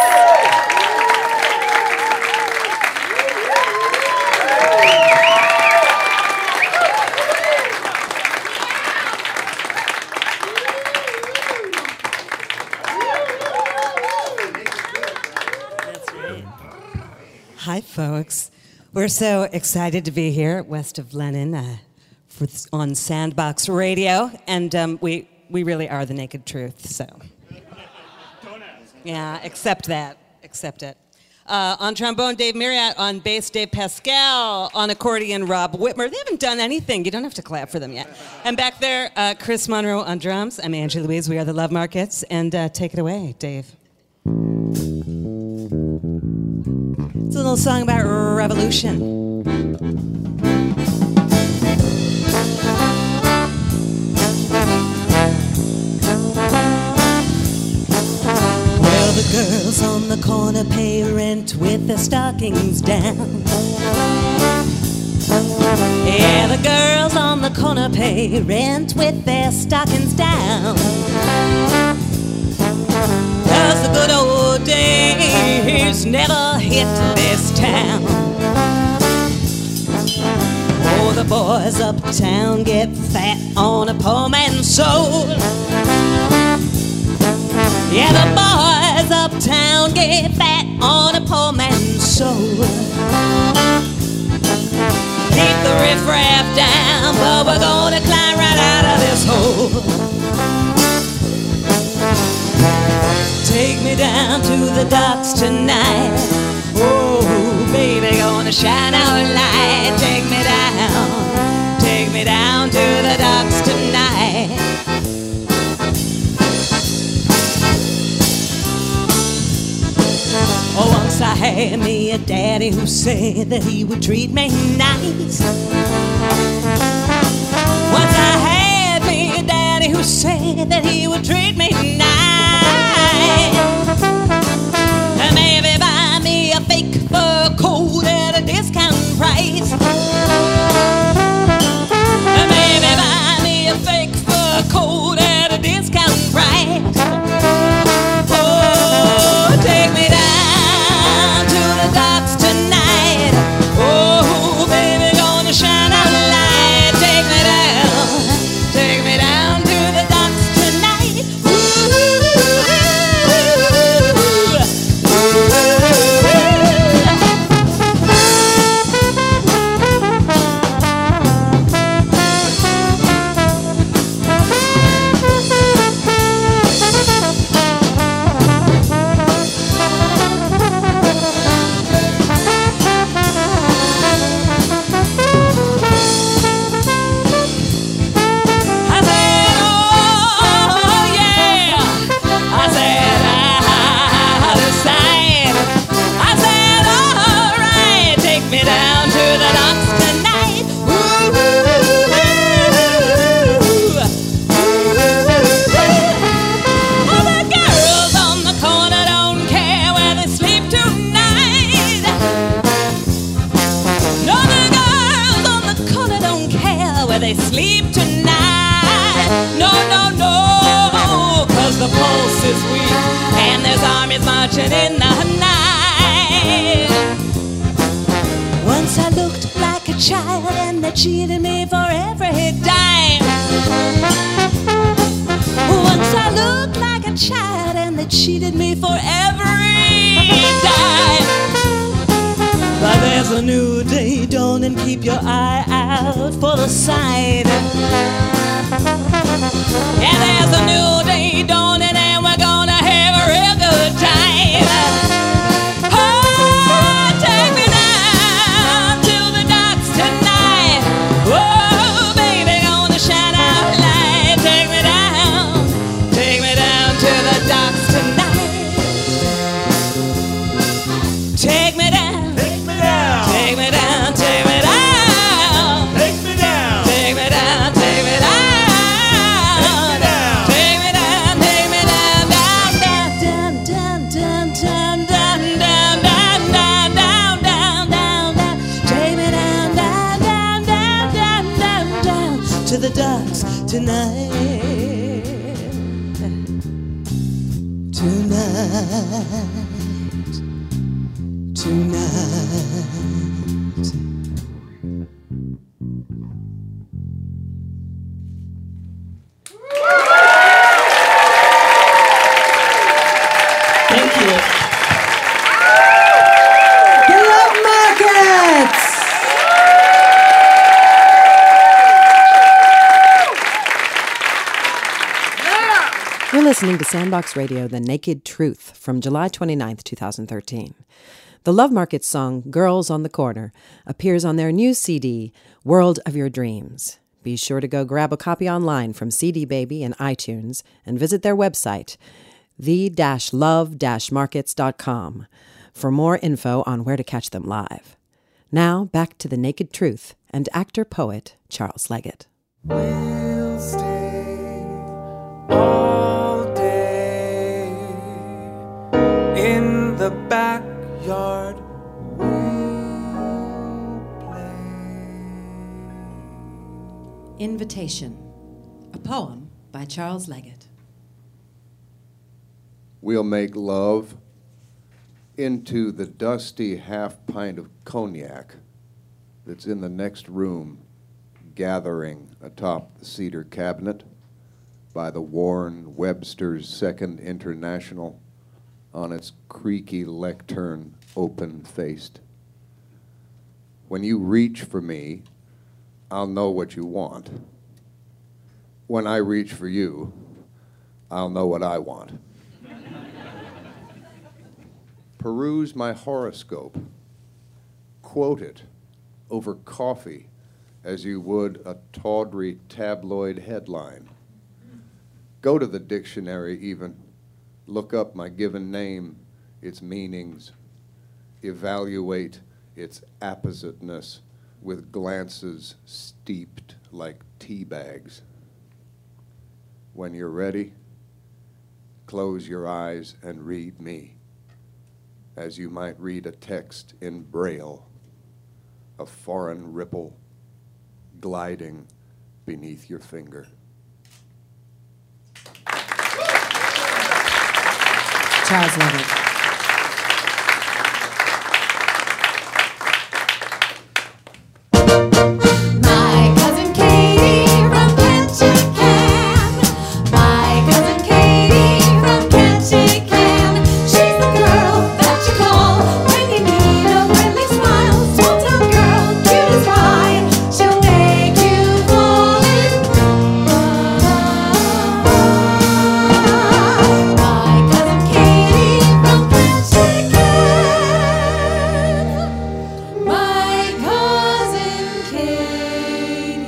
Hi, folks. We're so excited to be here at West of Lenin on Sandbox Radio, and we really are the naked truth, so. Yeah, accept that. Accept it. On trombone, Dave Marriott. On bass, Dave Pascal. On accordion, Rob Whitmer. They haven't done anything. You don't have to clap for them yet. And back there, Chris Monroe on drums. I'm Angie Louise. We are the Love Markets. And take it away, Dave. It's a little song about revolution. Well, the girls on the corner pay rent with their stockings down. Yeah, the girls on the corner pay rent with their stockings down. 'cause the good old days never hit this town. Oh, the boys uptown get fat on a poor man's soul. Yeah, the boys uptown get fat on a poor man's soul. Keep the riffraff down, but we're gonna climb right out of this hole. Take me down to the docks tonight. Oh, baby, gonna shine our light. Take me down to the docks tonight. Oh, once I had me a daddy who said that he would treat me nice. Once I had me a daddy who said that he would treat me nice. And maybe buy me a fake fur coat at a discount price. And maybe buy me a fake fur coat at a discount price. Oh, take me down to the docks tonight. Oh, baby, gonna shine a light. Take me down to the docks tonight. They sleep tonight. No, no, no, 'cause the pulse is weak and there's armies marching in the night. Once I looked like a child and they cheated me for every dime. Once I looked like a child and they cheated me for every dime. But there's a new day dawning, keep your eye out for the sign. Yeah, there's a new day dawning and we're gonna have a real good time. Oh, take me down to the docks tonight. Oh, baby, gonna shine our light. Take me down to the docks tonight. Take me down. Take me down, take me down. Take me down. Take me down, take me down. Take me down, take me down, down, down, down, down, down, down, down, down, down, down, down, down, down. Take me down, down, down, down, down, down, down to the docks tonight. Tonight. Thank you. The Love Markets! You're listening to Sandbox Radio, The Naked Truth, from July 29th, 2013. The Love Markets song, Girls on the Corner, appears on their new CD, World of Your Dreams. Be sure to go grab a copy online from CD Baby and iTunes and visit their website, the-love-markets.com, for more info on where to catch them live. Now, back to The Naked Truth and actor-poet Charles Leggett. We'll stay all day in the backyard. Invitation, a poem by Charles Leggett. we'll make love into the dusty half-pint of cognac that's in the next room, gathering atop the cedar cabinet by the worn Webster's Second International on its creaky lectern open-faced. When you reach for me, I'll know what you want. When I reach for you, I'll know what I want. Peruse my horoscope. Quote it over coffee as you would a tawdry tabloid headline. Go to the dictionary even. Look up my given name, its meanings. Evaluate its appositeness with glances steeped like tea bags. When you're ready, close your eyes and read me, as you might read a text in Braille, a foreign ripple gliding beneath your finger. Charles Levitt. My cousin Katie from Ketchikan. My cousin Katie from Ketchikan. She's the girl that you call when you need a friendly smile. Small town girl, cute as pie. She'll make you fall in love. My cousin Katie from Ketchikan. My cousin Katie.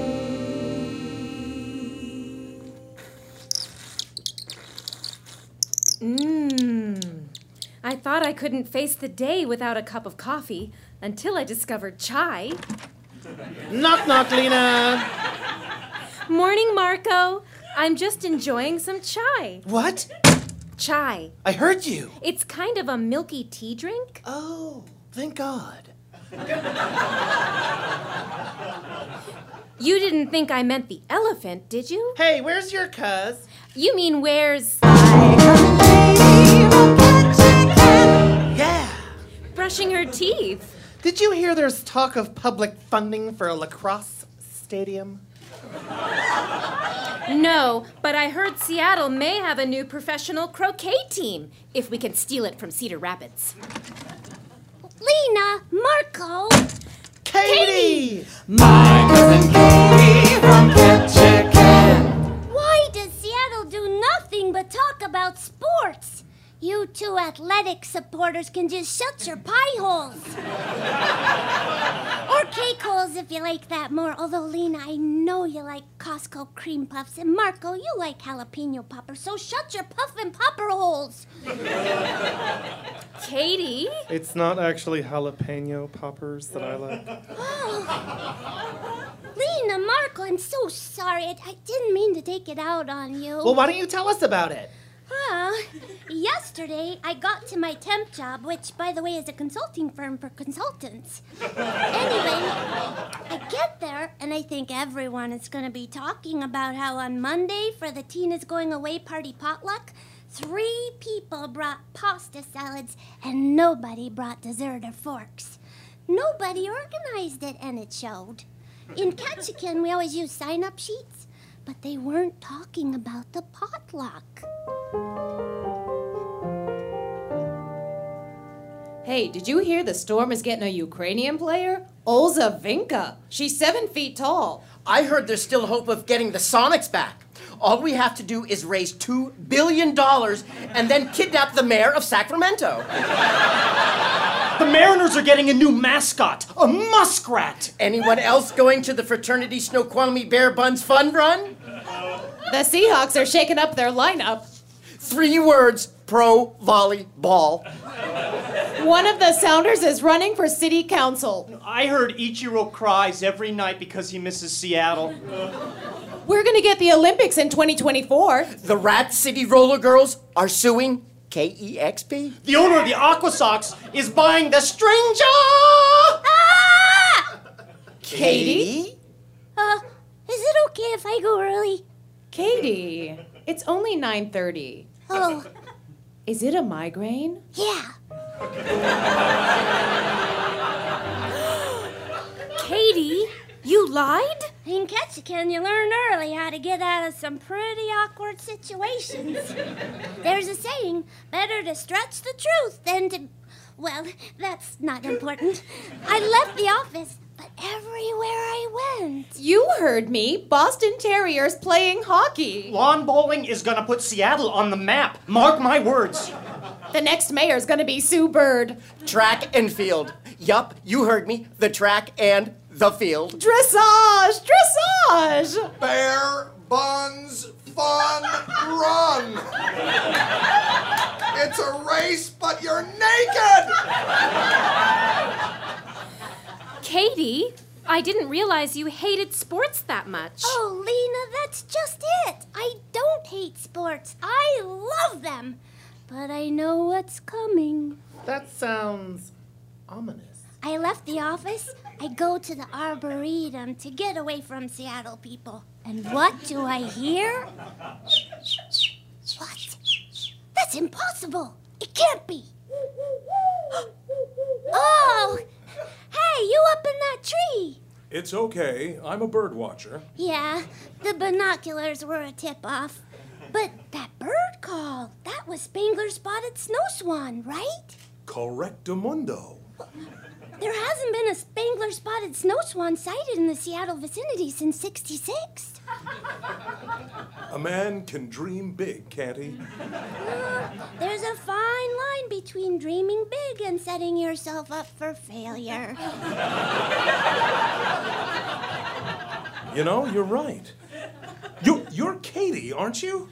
I thought I couldn't face the day without a cup of coffee until I discovered chai. Knock, knock, Lena. Morning, Marco. I'm just enjoying some chai. What? Chai. I heard you. It's kind of a milky tea drink. Oh, thank God. You didn't think I meant the elephant, did you? Hey, where's your cuz? You mean where's... Yeah. Brushing her teeth. Did you hear there's talk of public funding for a lacrosse stadium? No, but I heard Seattle may have a new professional croquet team, if we can steal it from Cedar Rapids. Lena, Marco. Katie! My cousin Katie from Ketchikan. Why does Seattle do nothing but talk about sports? You two athletic supporters can just shut your pie holes. Or cake holes if you like that more. Although, Lena, I know you like Costco cream puffs. And Marco, you like jalapeno poppers. So shut your puff and popper holes. Katie? It's not actually jalapeno poppers that I like. Lena, Marco, I'm so sorry. I didn't mean to take it out on you. Well, why don't you tell us about it? Yesterday, I got to my temp job, which, by the way, is a consulting firm for consultants. Anyway, I get there, and I think everyone is going to be talking about how on Monday, for the Tina's Going Away party potluck, 3 people brought pasta salads, and nobody brought dessert or forks. Nobody organized it, and it showed. In Ketchikan, we always use sign-up sheets, but they weren't talking about the potluck. Hey, did you hear the Storm is getting a Ukrainian player? Olza Vinka. She's 7 feet tall. I heard there's still hope of getting the Sonics back. All we have to do is raise $2 billion and then kidnap the mayor of Sacramento. The Mariners are getting a new mascot, a muskrat. Anyone else going to the fraternity Snoqualmie Bear Buns fun run? The Seahawks are shaking up their lineup. 3 words, pro volleyball. One of the Sounders is running for city council. I heard Ichiro cries every night because he misses Seattle. We're going to get the Olympics in 2024. The Rat City Roller Girls are suing KEXP. The owner of the Aqua Sox is buying the string job. Katie? Is it okay if I go early? Katie, it's only 9:30. Oh, Is it a migraine? Yeah. Katie, you lied? In Ketchikan, you learn early how to get out of some pretty awkward situations. There's a saying, better to stretch the truth than to... Well, that's not important. I left the office, but everywhere I went... You heard me. Boston Terriers playing hockey. Lawn bowling is gonna put Seattle on the map. Mark my words. The next mayor's gonna be Sue Bird. Track and field. Yup, you heard me. The track and the field. Dressage! Dressage! Bear Buns Fun Run! It's a race, but you're naked! Katie, I didn't realize you hated sports that much. Oh, Lena, that's just it. I don't hate sports. I love them. But I know what's coming. That sounds ominous. I left the office. I go to the Arboretum to get away from Seattle people. And what do I hear? What? That's impossible. It can't be. Oh! Hey, you up in that tree? It's okay. I'm a bird watcher. Yeah, the binoculars were a tip-off. But that bird call, that was Spangler's spotted snow swan, right? Correctamundo. There hasn't been a Spangler spotted snow swan sighted in the Seattle vicinity since '66. A man can dream big, can't he? There's a fine line between dreaming big and setting yourself up for failure. You know, you're right. You're Katie, aren't you?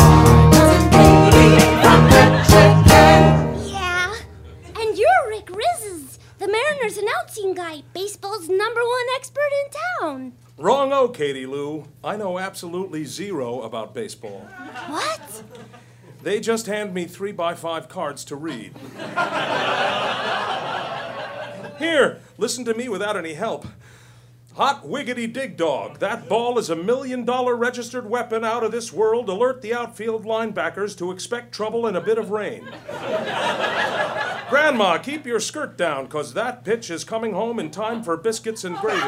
Yeah, and you're Rick Rizzes, the Mariners announcing guy, baseball's #1 expert in town. Wrong-o, Katie Lou. I know absolutely zero about baseball. What? They just hand me 3x5 cards to read. Here, listen to me without any help. Hot wiggity dig dog. That ball is $1 million registered weapon out of this world. Alert the outfield linebackers to expect trouble and a bit of rain. Grandma, keep your skirt down, 'cause that pitch is coming home in time for biscuits and gravy.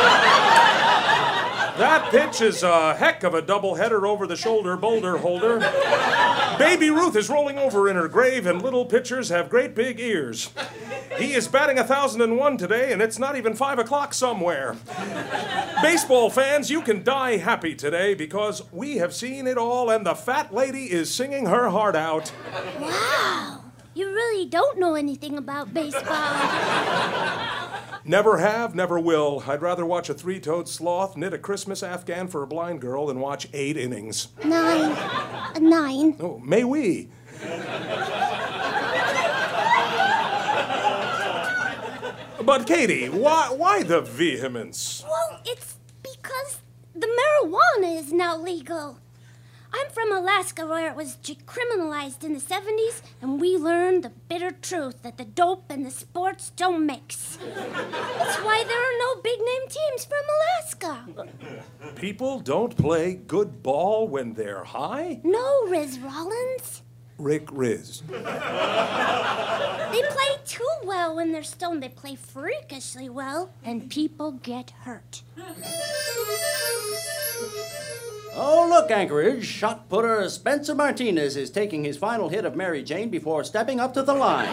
That pitch is a heck of a doubleheader over-the-shoulder boulder holder. Baby Ruth is rolling over in her grave, and little pitchers have great big ears. He is batting 1,001 today, and it's not even 5 o'clock somewhere. Baseball fans, you can die happy today because we have seen it all, and the fat lady is singing her heart out. Wow, you really don't know anything about baseball. Never have, never will. I'd rather watch a three-toed sloth knit a Christmas Afghan for a blind girl than watch 8 innings. 9. Oh, may we? But, Katie, why the vehemence? Well, it's because the marijuana is now legal. I'm from Alaska, where it was decriminalized in the 70s, and we learned the bitter truth that the dope and the sports don't mix. That's why there are no big-name teams from Alaska. People don't play good ball when they're high? No, Riz Rollins. Rick Riz. They play too well when they're stoned. They play freakishly well, and people get hurt. Oh, look, Anchorage. Shot putter Spencer Martinez is taking his final hit of Mary Jane before stepping up to the line.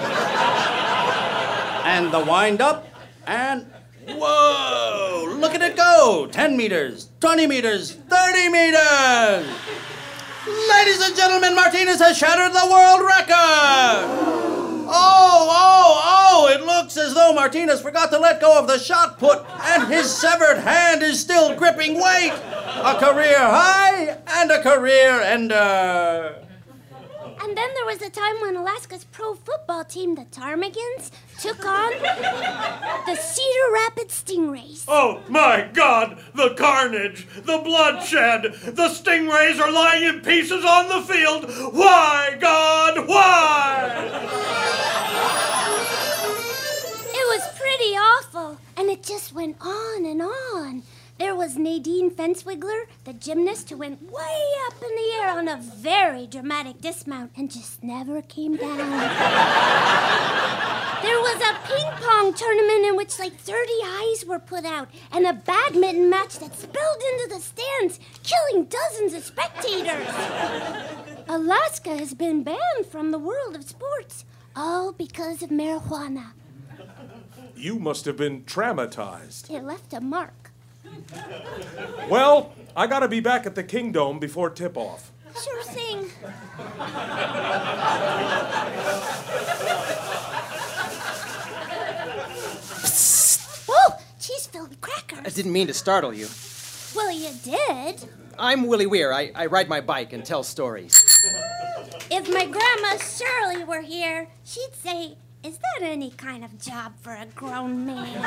And the wind-up, and whoa! Look at it go! 10 meters, 20 meters, 30 meters! Ladies and gentlemen, Martinez has shattered the world record! Oh, it looks as though Martinez forgot to let go of the shot put, and his severed hand is still gripping weight. A career high and a career ender. And then there was a time when Alaska's pro football team, the Ptarmigans, took on the Cedar Rapids Stingrays. Oh, my God! The carnage! The bloodshed! The Stingrays are lying in pieces on the field! Why, God, why? It was pretty awful, and it just went on and on. There was knee Nadine Fenswiggler, the gymnast who went way up in the air on a very dramatic dismount and just never came down. There was a ping pong tournament in which like 30 eyes were put out, and a badminton match that spilled into the stands, killing dozens of spectators. Alaska has been banned from the world of sports, all because of marijuana. You must have been traumatized. It left a mark. Well, I gotta be back at the Kingdome before tip-off. Sure thing. Oh, cheese-filled crackers. I didn't mean to startle you. Well, you did. I'm Willie Weir. I ride my bike and tell stories. If my grandma Shirley were here, she'd say, "Is that any kind of job for a grown man?"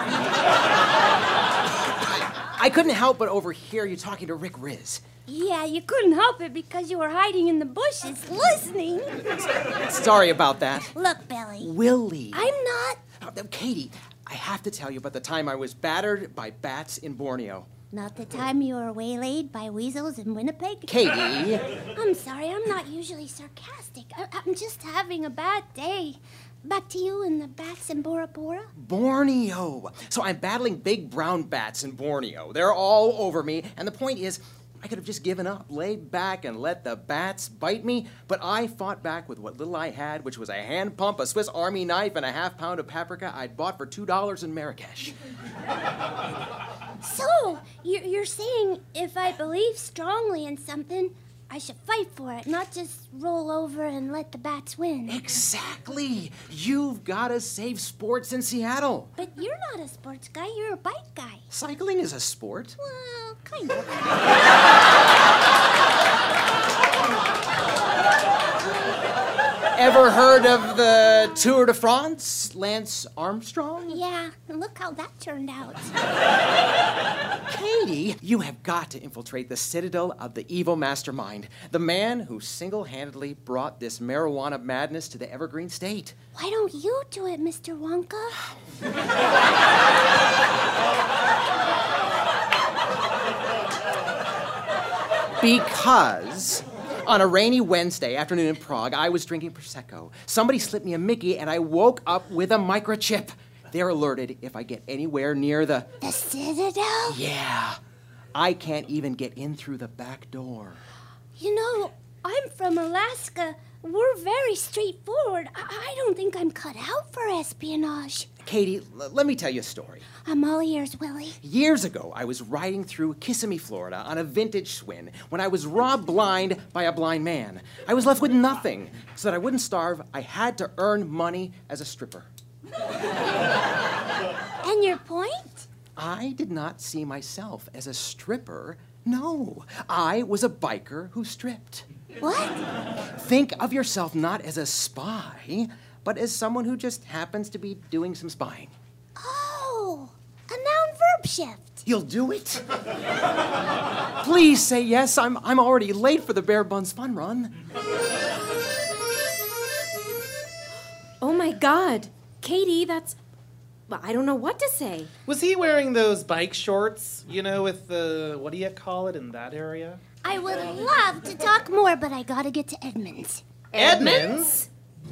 I couldn't help but overhear you talking to Rick Riz. Yeah, you couldn't help it because you were hiding in the bushes listening. Sorry about that. Look, Billy. Willie. I'm not. Katie, I have to tell you about the time I was battered by bats in Borneo. Not the time you were waylaid by weasels in Winnipeg? Katie. I'm sorry, I'm not usually sarcastic. I'm just having a bad day. Back to you and the bats in Bora Bora. Borneo. So I'm battling big brown bats in Borneo. They're all over me, and the point is, I could have just given up, laid back, and let the bats bite me, but I fought back with what little I had, which was a hand pump, a Swiss Army knife, and a half pound of paprika I'd bought for $2 in Marrakesh. So, you're saying if I believe strongly in something, I should fight for it, not just roll over and let the bats win. Exactly. You've got to save sports in Seattle. But you're not a sports guy, you're a bike guy. Cycling is a sport. Well, kind of. Ever heard of the Tour de France? Lance Armstrong? Yeah, and look how that turned out. Katie, you have got to infiltrate the citadel of the evil mastermind, the man who single-handedly brought this marijuana madness to the Evergreen State. Why don't you do it, Mr. Wonka? Because on a rainy Wednesday afternoon in Prague, I was drinking Prosecco. Somebody slipped me a Mickey, and I woke up with a microchip. They're alerted if I get anywhere near the Citadel? Yeah. I can't even get in through the back door. You know, I'm from Alaska. We're very straightforward. I don't think I'm cut out for espionage. Katie, let me tell you a story. I'm all ears, Willie. Years ago, I was riding through Kissimmee, Florida on a vintage Schwinn when I was robbed blind by a blind man. I was left with nothing. So that I wouldn't starve, I had to earn money as a stripper. And your point? I did not see myself as a stripper. No, I was a biker who stripped. What? Think of yourself not as a spy, but as someone who just happens to be doing some spying. Oh, a noun-verb shift. You'll do it? Please say yes. I'm already late for the Bare Buns Fun Run. Oh my God, Katie, that's... Well, I don't know what to say. Was he wearing those bike shorts, you know, with the, what do you call it in that area? I would love to talk more, but I gotta get to Edmonds. Edmonds?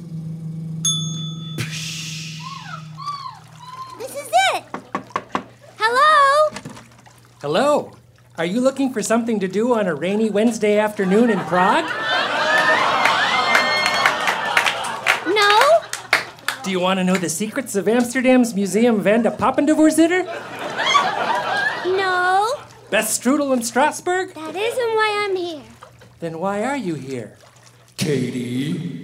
This is it. Hello? Hello. Are you looking for something to do on a rainy Wednesday afternoon in Prague? No. Do you want to know the secrets of Amsterdam's Museum van de Poppendoorzitter? No. Best strudel in Strasbourg? That isn't why I'm here. Then why are you here? Katie?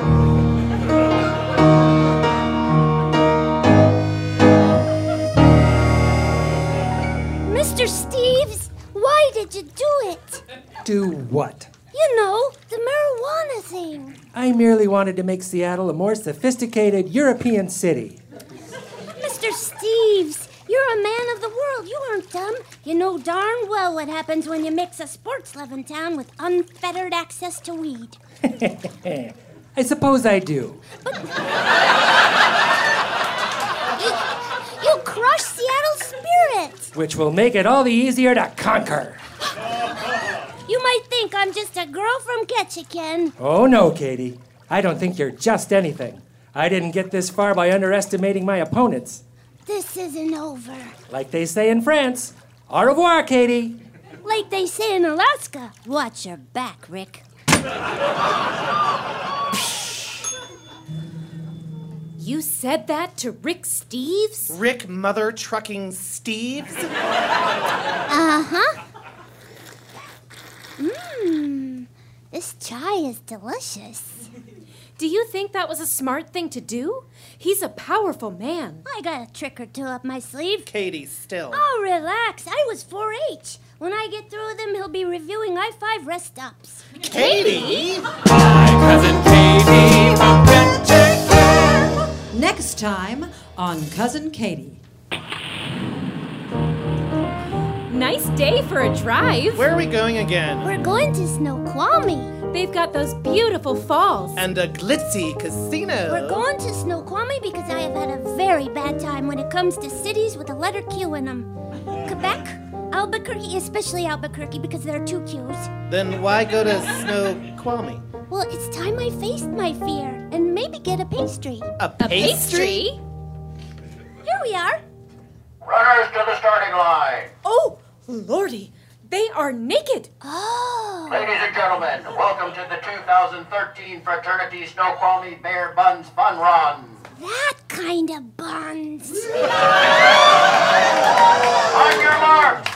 Mr. Steves, why did you do it? Do what? You know, the marijuana thing. I merely wanted to make Seattle a more sophisticated European city. Mr. Steves, you're a man of the world. You aren't dumb. You know darn well what happens when you mix a sports-loving town with unfettered access to weed. I suppose I do. You'll crush Seattle's spirit. which will make it all the easier to conquer. You might think I'm just a girl from Ketchikan. Oh, no, Katie. I don't think you're just anything. I didn't get this far by underestimating my opponents. This isn't over. Like they say in France, au revoir, Katie. Like they say in Alaska, watch your back, Rick. You said that to Rick Steves? Rick Mother Trucking Steves? Uh-huh. This chai is delicious. Do you think that was a smart thing to do? He's a powerful man. I got a trick or two up my sleeve. Katie, still. Oh, relax. I was 4-H. When I get through with him, he'll be reviewing I-5 rest stops. Katie? My cousin Katie from Ketchikan. Next time on Cousin Katie. Nice day for a drive. Where are we going again? We're going to Snoqualmie. They've got those beautiful falls. And a glitzy casino. We're going to Snoqualmie because I have had a very bad time when it comes to cities with a letter Q in them. Quebec, Albuquerque, especially Albuquerque because there are 2 Qs. Then why go to Snoqualmie? Well, it's time I faced my fear and maybe get a pastry. A pastry? Here we are. Runners to the starting line. Oh, Lordy, they are naked. Oh. Ladies and gentlemen, welcome to the 2013 Fraternity Snoqualmie Bear Buns Fun Run. That kind of buns. On your mark.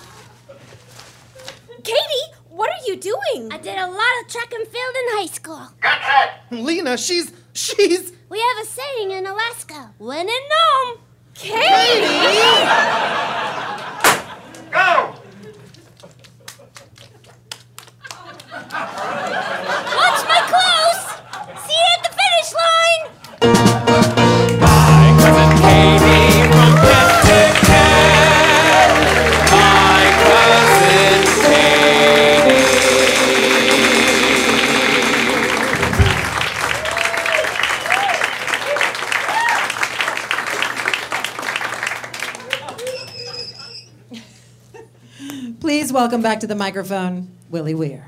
Katie, what are you doing? I did a lot of track and field in high school. Get set. Lena, she's... We have a saying in Alaska, when in Nome. Katie! Go! Watch my clothes! See you at the finish line! My cousin Katie from Ketchikan. My cousin Katie. Please welcome back to the microphone, Willie Weir.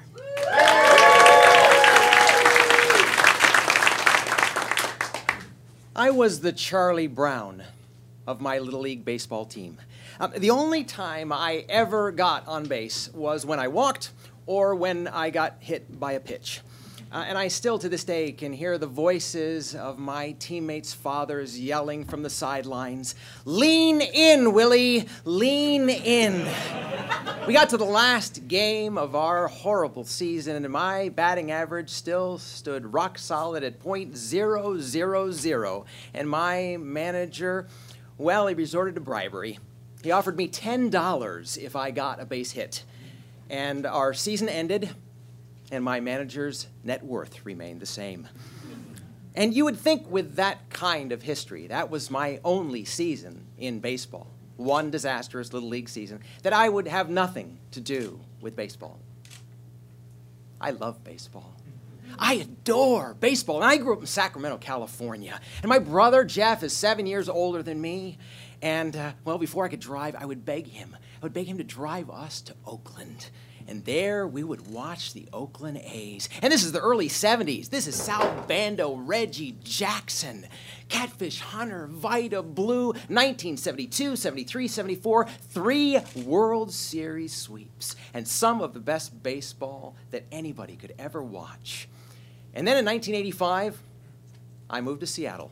I was the Charlie Brown of my Little League baseball team. The only time I ever got on base was when I walked or when I got hit by a pitch. And I still, to this day, can hear the voices of my teammates' fathers yelling from the sidelines, "Lean in, Willie, lean in." We got to the last game of our horrible season, and my batting average still stood rock solid at .000. And my manager, well, he resorted to bribery. He offered me $10 if I got a base hit. And our season ended, and my manager's net worth remained the same. And you would think with that kind of history, that was my only season in baseball, one disastrous Little League season, that I would have nothing to do with baseball. I love baseball. I adore baseball. And I grew up in Sacramento, California. And my brother, Jeff, is 7 years older than me. And, well, before I could drive, I would beg him. I would beg him to drive us to Oakland. And there we would watch the Oakland A's. And this is the early 70s. This is Sal Bando, Reggie Jackson, Catfish Hunter, Vida Blue, 1972, 73, 74, 3 World Series sweeps, and some of the best baseball that anybody could ever watch. And then in 1985, I moved to Seattle.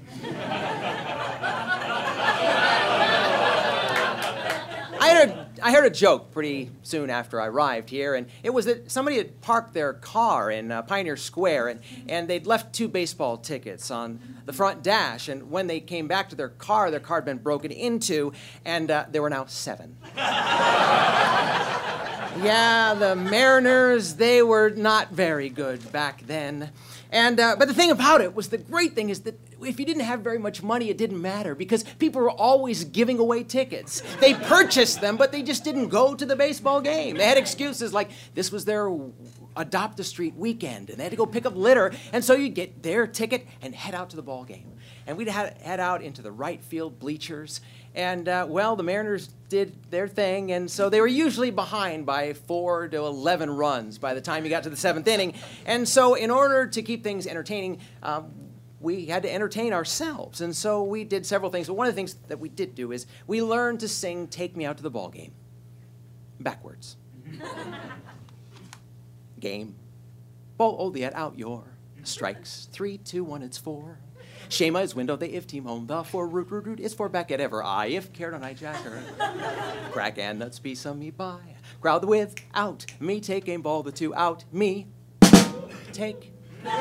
I heard a joke pretty soon after I arrived here, and it was that somebody had parked their car in Pioneer Square, and they'd left 2 baseball tickets on the front dash, and when they came back to their car had been broken into, and there were now 7. Yeah, the Mariners, they were not very good back then. And but the thing about it was, the great thing is that if you didn't have very much money, it didn't matter because people were always giving away tickets. They purchased them, but they just didn't go to the baseball game. They had excuses like this was their Adopt a Street weekend, and they had to go pick up litter, and so you'd get their ticket and head out to the ball game. And we'd head out into the right field bleachers. And, well, the Mariners did their thing, and so they were usually behind by 4 to 11 runs by the time you got to the 7th inning. And so in order to keep things entertaining, we had to entertain ourselves. And so we did several things. But one of the things that we did do is we learned to sing Take Me Out to the Ball Game backwards. Game. Ball all the out your strikes. 3, 2, 1, it's 4. Shema is window, the if team home, the for root is for back at ever I, if cared on I jacker. Crack and nuts be some me by. Crowd with out, me take game ball, the 2 out, me take.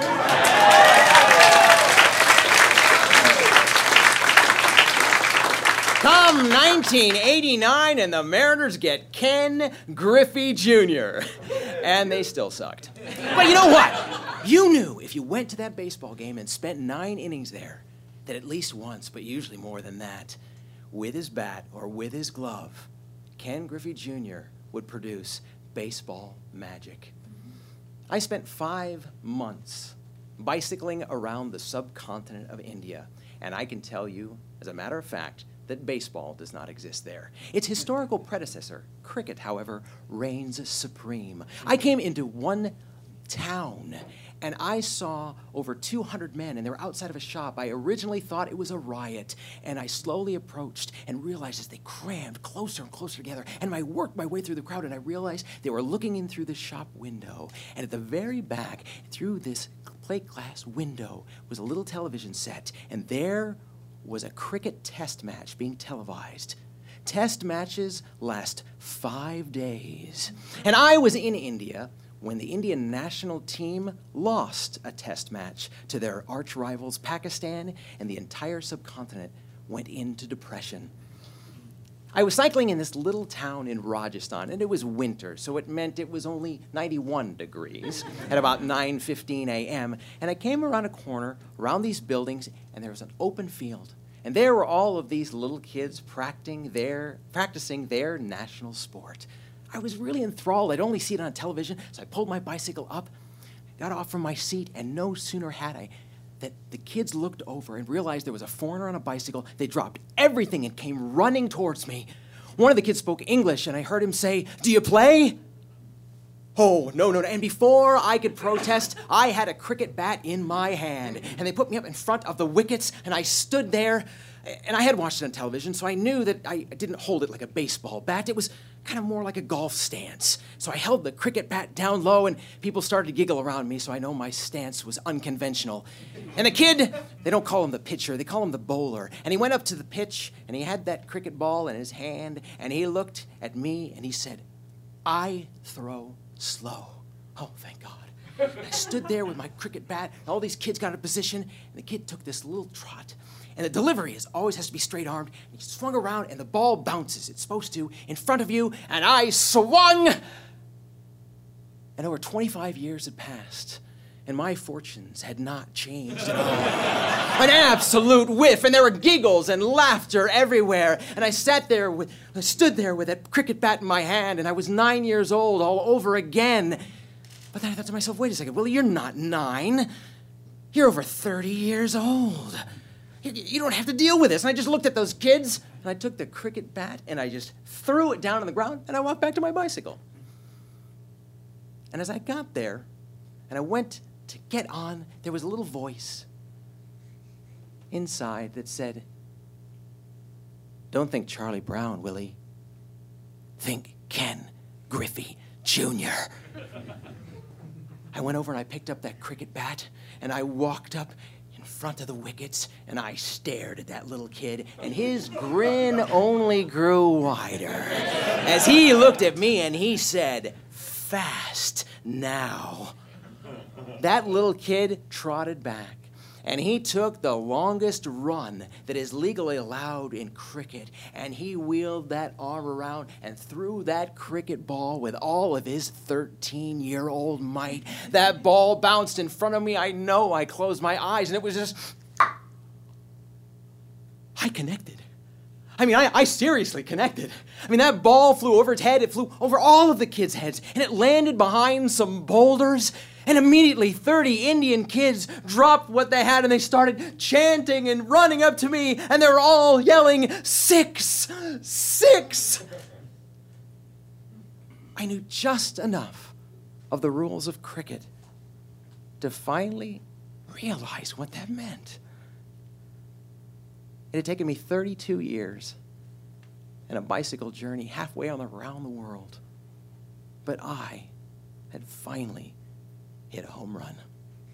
Come 1989 and the Mariners get Ken Griffey Jr. And they still sucked. But you know what? You knew if you went to that baseball game and spent 9 innings there, that at least once, but usually more than that, with his bat or with his glove, Ken Griffey Jr. would produce baseball magic. I spent 5 months bicycling around the subcontinent of India, and I can tell you, as a matter of fact, that baseball does not exist there. Its historical predecessor, cricket, however, reigns supreme. I came into one town, and I saw over 200 men, and they were outside of a shop. I originally thought it was a riot, and I slowly approached and realized as they crammed closer and closer together, and I worked my way through the crowd, and I realized they were looking in through the shop window. And at the very back, through this plate glass window, was a little television set, and there was a cricket test match being televised. Test matches last 5 days. And I was in India when the Indian national team lost a test match to their arch rivals Pakistan, and the entire subcontinent went into depression. I was cycling in this little town in Rajasthan, and it was winter, so it meant it was only 91 degrees at about 9:15 a.m., and I came around a corner, around these buildings, and there was an open field, and there were all of these little kids practicing their national sport. I was really enthralled. I'd only see it on television, so I pulled my bicycle up, got off from my seat, and no sooner had I that the kids looked over and realized there was a foreigner on a bicycle. They dropped everything and came running towards me. One of the kids spoke English, and I heard him say, "Do you play?" Oh, no. And before I could protest, I had a cricket bat in my hand, and they put me up in front of the wickets, and I stood there, and I had watched it on television, so I knew that I didn't hold it like a baseball bat. It was kind of more like a golf stance. So I held the cricket bat down low, and people started to giggle around me, so I know my stance was unconventional. And the kid, they don't call him the pitcher, they call him the bowler. And he went up to the pitch, and he had that cricket ball in his hand, and he looked at me, and he said, "I throw slow." Oh, thank God. I stood there with my cricket bat, and all these kids got in position, and the kid took this little trot. And the delivery always has to be straight-armed. And he swung around, and the ball bounces. It's supposed to, in front of you, and I swung! And over 25 years had passed, and my fortunes had not changed at all. An absolute whiff, and there were giggles and laughter everywhere. And I stood there with that cricket bat in my hand, and I was 9 years old all over again. But then I thought to myself, wait a second, Willie, you're not 9. You're over 30 years old. You don't have to deal with this. And I just looked at those kids, and I took the cricket bat, and I just threw it down on the ground, and I walked back to my bicycle. And as I got there, and I went to get on, there was a little voice inside that said, "Don't think Charlie Brown, Willie. Think Ken Griffey Jr." I went over and I picked up that cricket bat, and I walked up in front of the wickets, and I stared at that little kid, and his grin only grew wider as he looked at me and he said, "Fast now." That little kid trotted back, and he took the longest run that is legally allowed in cricket, and he wheeled that arm around and threw that cricket ball with all of his 13-year-old might. That ball bounced in front of me. I know I closed my eyes, and it was just... I connected. I mean, I seriously connected. I mean, that ball flew over its head, it flew over all of the kids' heads, and it landed behind some boulders. And immediately 30 Indian kids dropped what they had and they started chanting and running up to me, and they were all yelling, 6, 6. I knew just enough of the rules of cricket to finally realize what that meant. It had taken me 32 years and a bicycle journey halfway around the world. But I had finally hit a home run.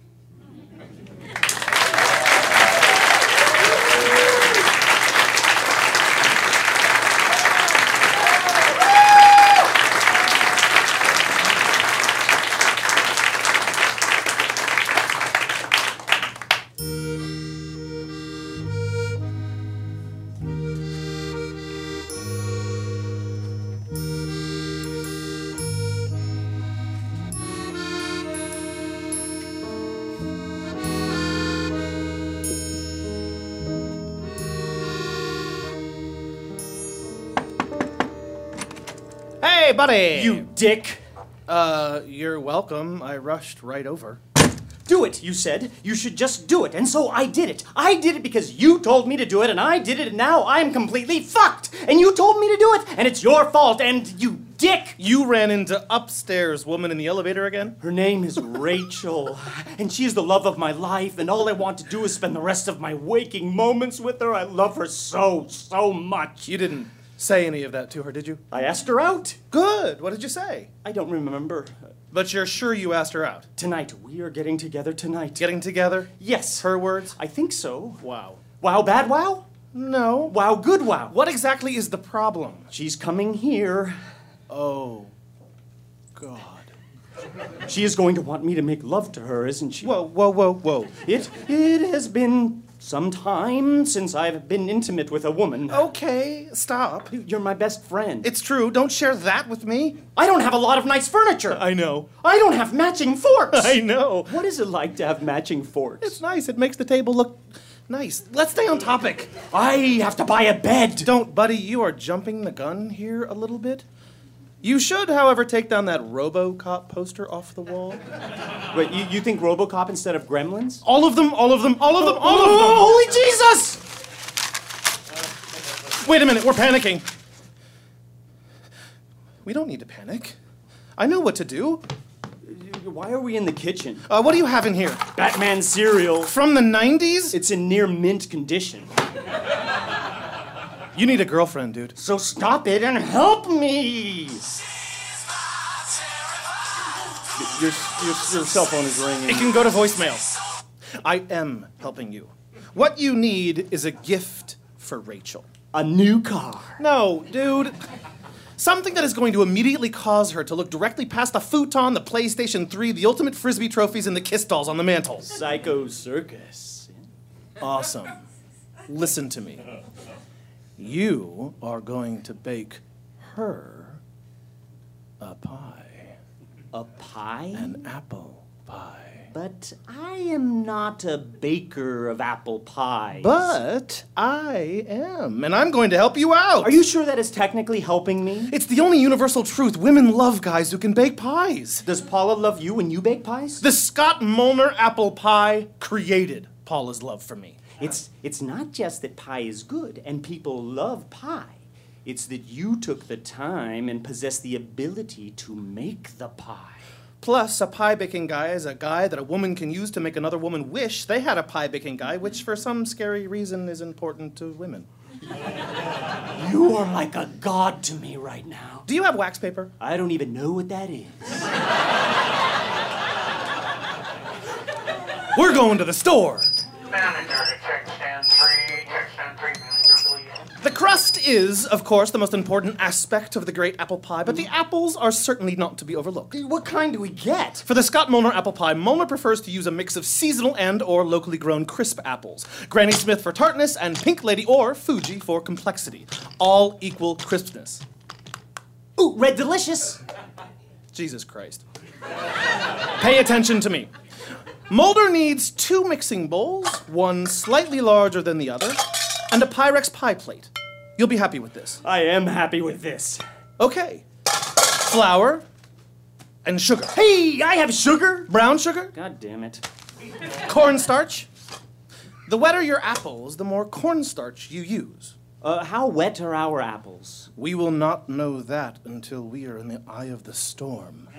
Hey, buddy! You dick! You're welcome. I rushed right over. Do it, you said. You should just do it. And so I did it. I did it because you told me to do it, and I did it, and now I'm completely fucked. And you told me to do it, and it's your fault, and you dick! You ran into upstairs woman in the elevator again? Her name is Rachel, and she is the love of my life, and all I want to do is spend the rest of my waking moments with her. I love her so much. You didn't say any of that to her, did you? I asked her out. Good. What did you say? I don't remember. But you're sure you asked her out? Tonight. We are getting together tonight. Getting together? Yes. Her words? I think so. Wow. Wow, bad wow? No. Wow, good wow. What exactly is the problem? She's coming here. Oh, God. She is going to want me to make love to her, isn't she? Whoa. It has been some time since I've been intimate with a woman. Okay, stop. You're my best friend. It's true. Don't share that with me. I don't have a lot of nice furniture. I know. I don't have matching forks. I know. What is it like to have matching forks? It's nice. It makes the table look nice. Let's stay on topic. I have to buy a bed. Don't, buddy. You are jumping the gun here a little bit. You should, however, take down that RoboCop poster off the wall. Wait, you think RoboCop instead of Gremlins? All of them. Holy Jesus! Wait a minute, we're panicking. We don't need to panic. I know what to do. Why are we in the kitchen? What do you have in here? Batman cereal. From the 90s? It's in near mint condition. You need a girlfriend, dude. So stop it and help me! Your cell phone is ringing. It can go to voicemail. I am helping you. What you need is a gift for Rachel. A new car. No, dude. Something that is going to immediately cause her to look directly past the futon, the PlayStation 3, the Ultimate Frisbee trophies, and the Kiss dolls on the mantle. Psycho Circus. Awesome. Listen to me. You are going to bake her a pie. A pie? An apple pie. But I am not a baker of apple pies. But I am, and I'm going to help you out. Are you sure that is technically helping me? It's the only universal truth. Women love guys who can bake pies. Does Paula love you when you bake pies? The Scott Molnar apple pie created Paula's love for me. It's not just that pie is good and people love pie. It's that you took the time and possess the ability to make the pie. Plus, a pie-baking guy is a guy that a woman can use to make another woman wish they had a pie-baking guy, which for some scary reason is important to women. You are like a god to me right now. Do you have wax paper? I don't even know what that is. We're going to the store. Manager, check stand 3, manager, please. The crust is, of course, the most important aspect of the great apple pie, but the apples are certainly not to be overlooked. What kind do we get? For the Scott Molnar apple pie, Molnar prefers to use a mix of seasonal and or locally grown crisp apples. Granny Smith for tartness and Pink Lady or Fuji for complexity. All equal crispness. Ooh, Red Delicious! Jesus Christ. Pay attention to me. Molnar needs 2 mixing bowls, one slightly larger than the other, and a Pyrex pie plate. You'll be happy with this. I am happy with this. Okay. Flour and sugar. Hey, I have sugar? Brown sugar? God damn it. Cornstarch. The wetter your apples, the more cornstarch you use. How wet are our apples? We will not know that until we are in the eye of the storm.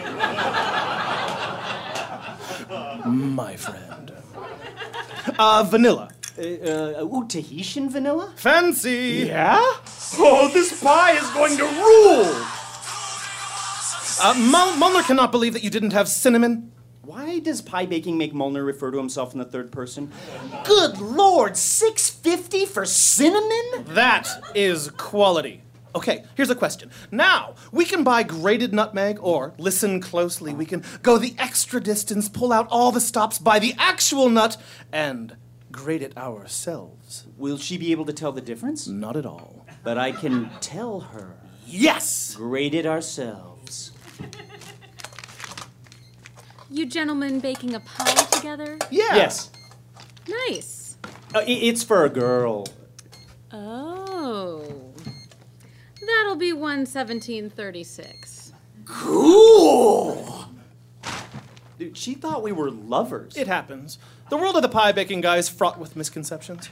My friend. Vanilla. Tahitian vanilla? Fancy! Yeah? Oh, this pie is going to rule! Molnar cannot believe that you didn't have cinnamon. Why does pie baking make Molnar refer to himself in the third person? Good Lord, $6.50 for cinnamon? That is quality. Okay, here's a question. Now, we can buy grated nutmeg, or, listen closely, we can go the extra distance, pull out all the stops, buy the actual nut, and grate it ourselves. Will she be able to tell the difference? Not at all. But I can tell her. Yes! Grate it ourselves. You gentlemen baking a pie together? Yeah. Yes. Nice. It's for a girl. Oh. That'll be 1/1736. Cool! Dude, she thought we were lovers. It happens. The world of the pie baking guy is fraught with misconceptions.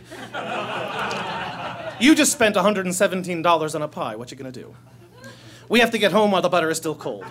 You just spent $117 on a pie. What you gonna do? We have to get home while the butter is still cold.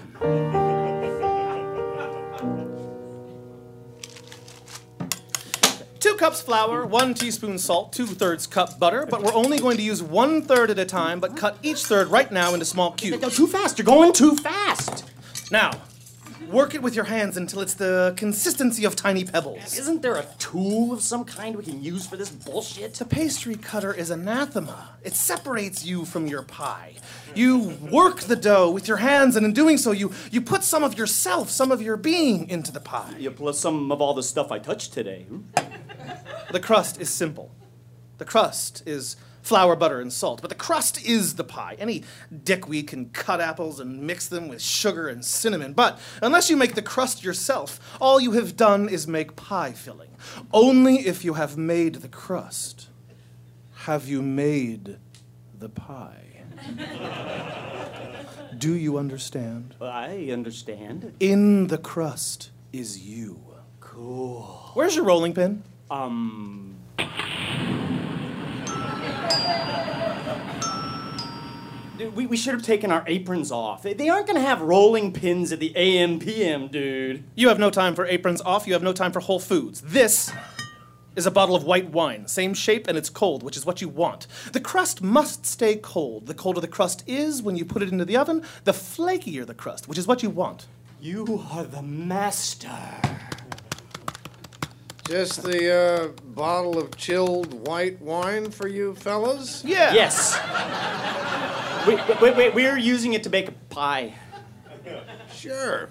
2 cups flour, 1 teaspoon salt, 2/3 cup butter, but we're only going to use 1/3 at a time, but cut each third right now into small cubes. No, too fast. You're going too fast. Now, work it with your hands until it's the consistency of tiny pebbles. Isn't there a tool of some kind we can use for this bullshit? The pastry cutter is anathema. It separates you from your pie. You work the dough with your hands, and in doing so, you put some of yourself, some of your being into the pie. Yeah, plus some of all the stuff I touched today. The crust is simple. The crust is flour, butter, and salt. But the crust is the pie. Any dickweed can cut apples and mix them with sugar and cinnamon. But unless you make the crust yourself, all you have done is make pie filling. Only if you have made the crust have you made the pie. Do you understand? I understand. In the crust is you. Cool. Where's your rolling pin? Dude, we should have taken our aprons off. They aren't going to have rolling pins at the AM PM, dude. You have no time for aprons off. You have no time for Whole Foods. This is a bottle of white wine. Same shape, and it's cold, which is what you want. The crust must stay cold. The colder the crust is when you put it into the oven, the flakier the crust, which is what you want. You are the master. Just the bottle of chilled white wine for you fellas? Yeah. Yes. Wait, we're using it to bake a pie. Sure.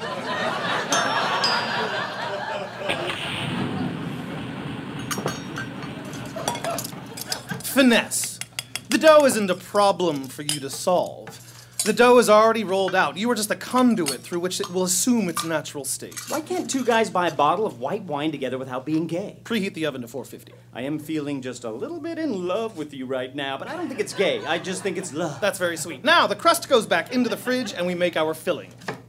Finesse. The dough isn't a problem for you to solve. The dough is already rolled out. You are just a conduit through which it will assume its natural state. Why can't two guys buy a bottle of white wine together without being gay? Preheat the oven to 450. I am feeling just a little bit in love with you right now, but I don't think it's gay. I just think it's love. That's very sweet. Now, the crust goes back into the fridge and we make our filling.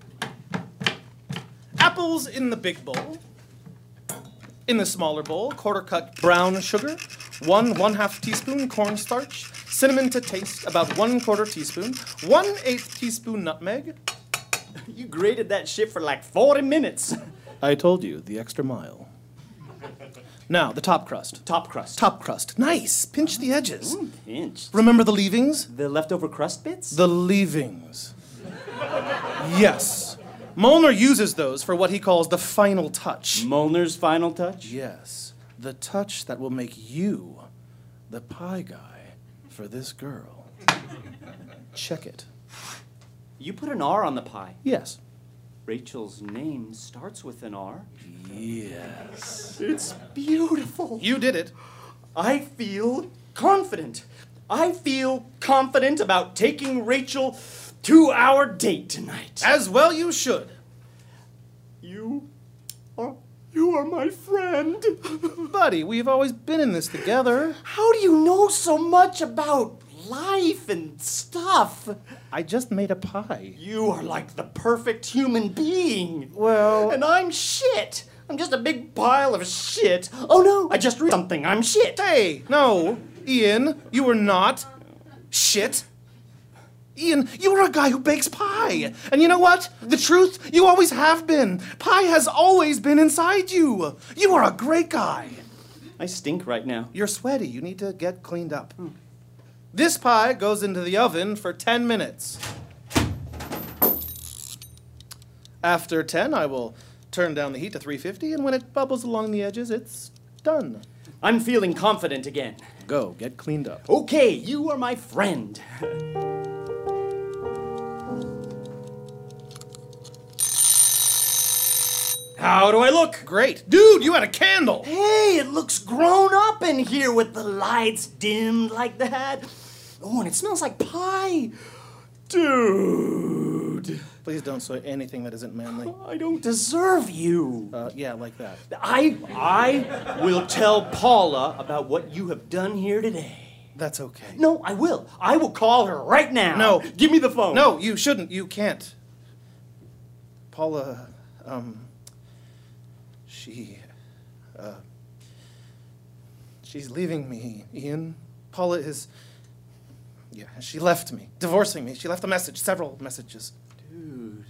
Apples in the big bowl. In the smaller bowl, quarter-cut brown sugar, 1/2 teaspoon cornstarch, cinnamon to taste, about 1/4 teaspoon, 1/8 teaspoon nutmeg. You grated that shit for like 40 minutes. I told you, the extra mile. Now, the top crust. Top crust. Top crust. Nice. Pinch the edges. Pinch. Remember the leavings? The leftover crust bits? The leavings. Yes. Molnar uses those for what he calls the final touch. Molnar's final touch? Yes. The touch that will make you the pie guy for this girl. Check it. You put an R on the pie. Yes. Rachel's name starts with an R. Yes. It's beautiful. You did it. I feel confident. I feel confident about taking Rachel to our date tonight. As well you should. You are my friend. Buddy, we've always been in this together. How do you know so much about life and stuff. I just made a pie. You are like the perfect human being. Well... And I'm shit. I'm just a big pile of shit. Oh no, I just read something. I'm shit. Hey, no, Ian, you are not shit. Ian, you're a guy who bakes pie. And you know what? The truth, you always have been. Pie has always been inside you. You are a great guy. I stink right now. You're sweaty. You need to get cleaned up. This pie goes into the oven for 10 minutes. After 10, I will turn down the heat to 350, and when it bubbles along the edges, it's done. I'm feeling confident again. Go, get cleaned up. Okay, you are my friend. How do I look? Great. Dude, you had a candle. Hey, it looks grown up in here with the lights dimmed like that. Oh, and it smells like pie. Dude. Please don't say anything that isn't manly. I don't deserve you. Yeah, like that. I will tell Paula about what you have done here today. That's okay. No, I will. I will call her right now. No. Give me the phone. No, you shouldn't. You can't. Paula, she's leaving me, Ian. Paula is... Yeah, she left me. Divorcing me. She left a message. Several messages. Dude.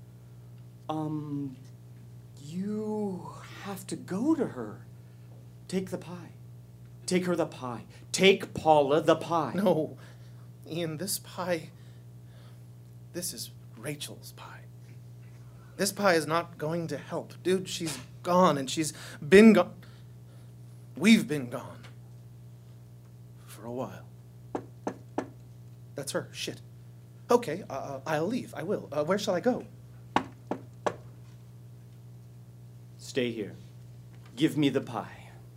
You have to go to her. Take the pie. Take her the pie. Take Paula the pie. No. Ian, this pie... This is Rachel's pie. This pie is not going to help. Dude, she's gone, and she's been gone. We've been gone. For a while. That's her. Shit. Okay, I'll leave. I will. Where shall I go? Stay here. Give me the pie.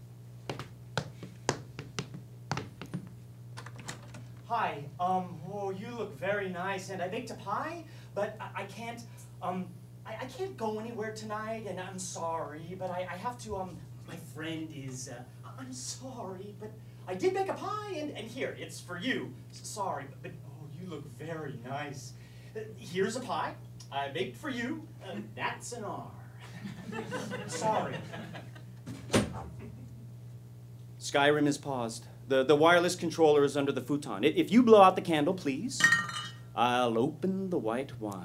Hi, oh, you look very nice, and I baked a pie, but I can't, I can't go anywhere tonight, and I'm sorry, but I have to, my friend is, I'm sorry, but I did bake a pie, and here, it's for you. Sorry, but oh, you look very nice. Here's a pie I baked for you. That's an R. Sorry. Skyrim is paused. The wireless controller is under the futon. If you blow out the candle, please, I'll open the white wine.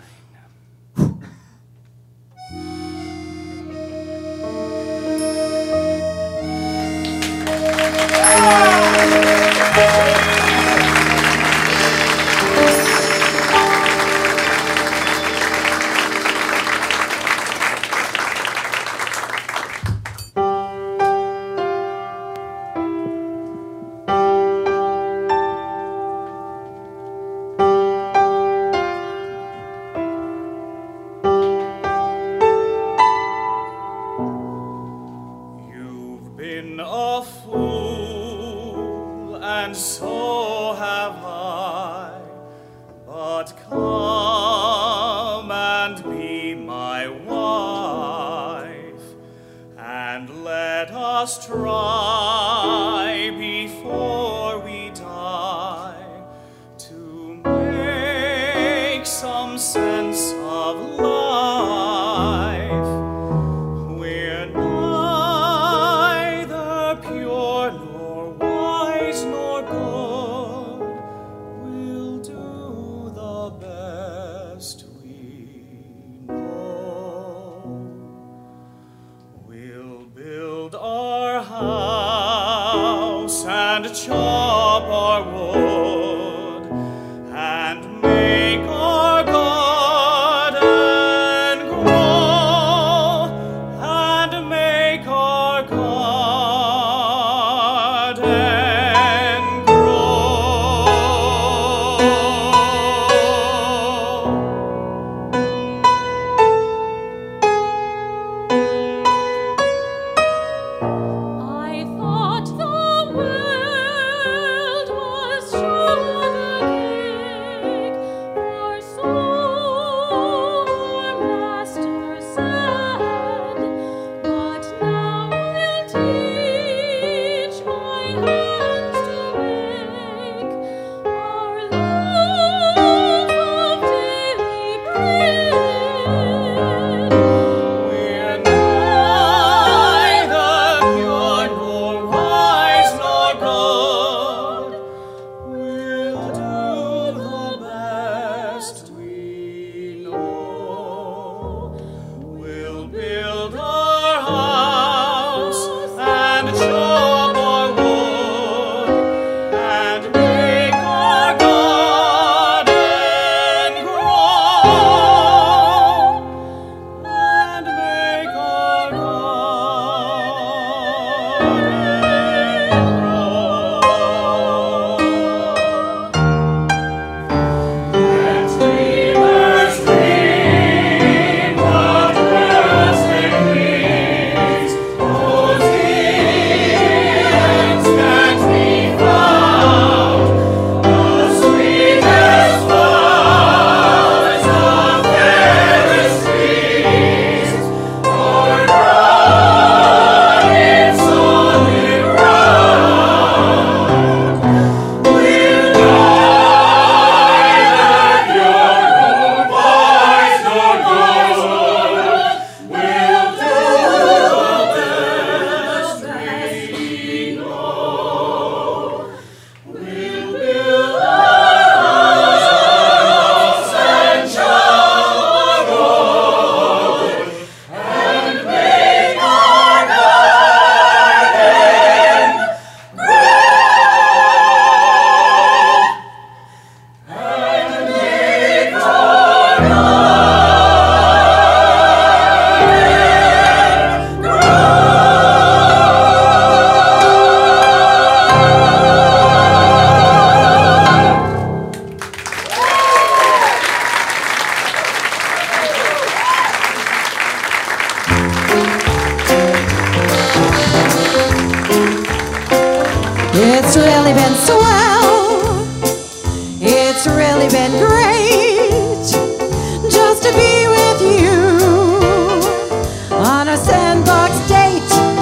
It's really been swell. It's really been great just to be with you on a sandbox date.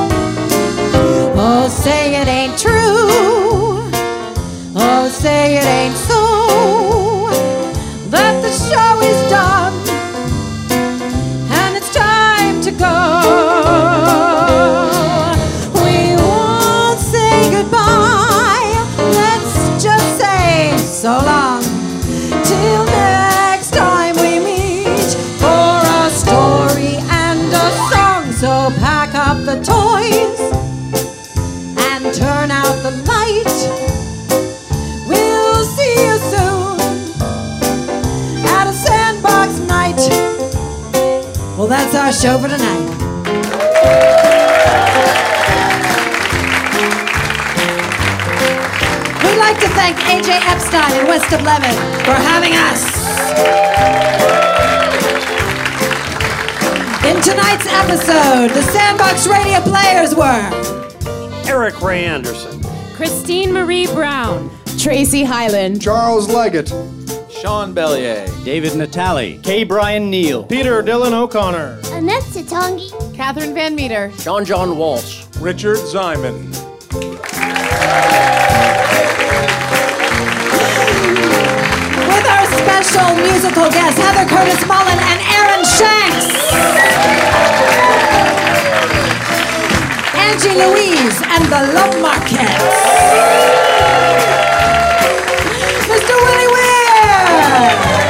Oh, say it ain't true. Oh, say it ain't so. That the show is done and it's time to go. We won't say goodbye. Let's just say so long till next time we meet for a story and a song. So pack up the toys and turn out the light. We'll see you soon at a sandbox night. Well, that's our show for tonight. We'd like to thank AJ Epstein and West of Lemon for having us. In tonight's episode, the Sandbox Radio players were Eric Ray Anderson, Christine Marie Brown, Tracy Hyland, Charles Leggett, Sean Bellier, David Natale, K. Brian Neal, Peter Dillon O'Connor, Annette Sitangi, Catherine Van Meter, John Walsh, Richard Zyman. with our special musical guests Heather Curtis Mullen and Aaron Shanks. Angie Louise and the Love Marquettes. Mr. Willie Weir.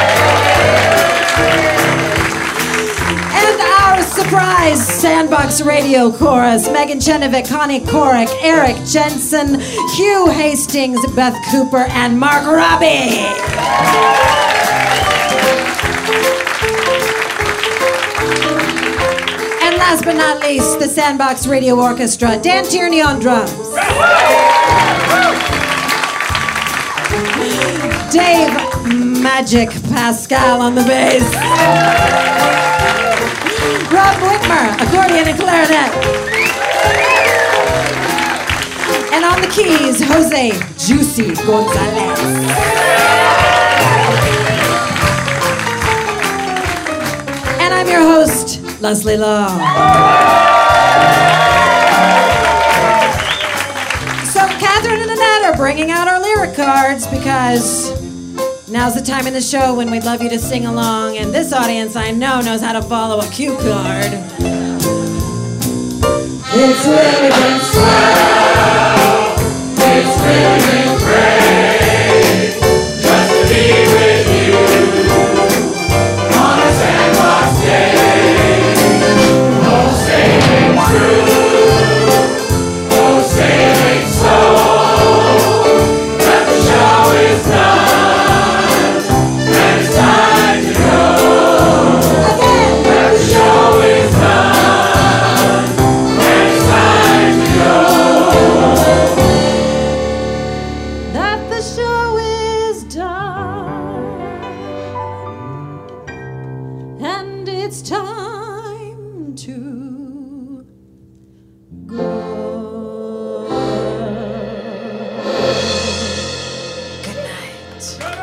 And our surprise Sandbox Radio chorus, Megan Chenevich, Connie Korick, Eric Jensen, Hugh Hastings, Beth Cooper, and Mark Robbie. And last but not least, the Sandbox Radio Orchestra, Dan Tierney on drums. Dave Magic Pascal on the bass. Rob Whitmer, accordion and clarinet. And on the keys, Jose Juicy Gonzalez. And I'm your host, Leslie Law. So Catherine and Annette are bringing out our lyric cards because now's the time in the show when we'd love you to sing along, and this audience I know knows how to follow a cue card. It's really been swell. It's really been great just to be with you on a sandbox day. Oh, say it ain't true. Oh, say it ain't so. That the show is done and it's time to go. That the show is done and it's time to go. That the show is done and it's time to go. Good night.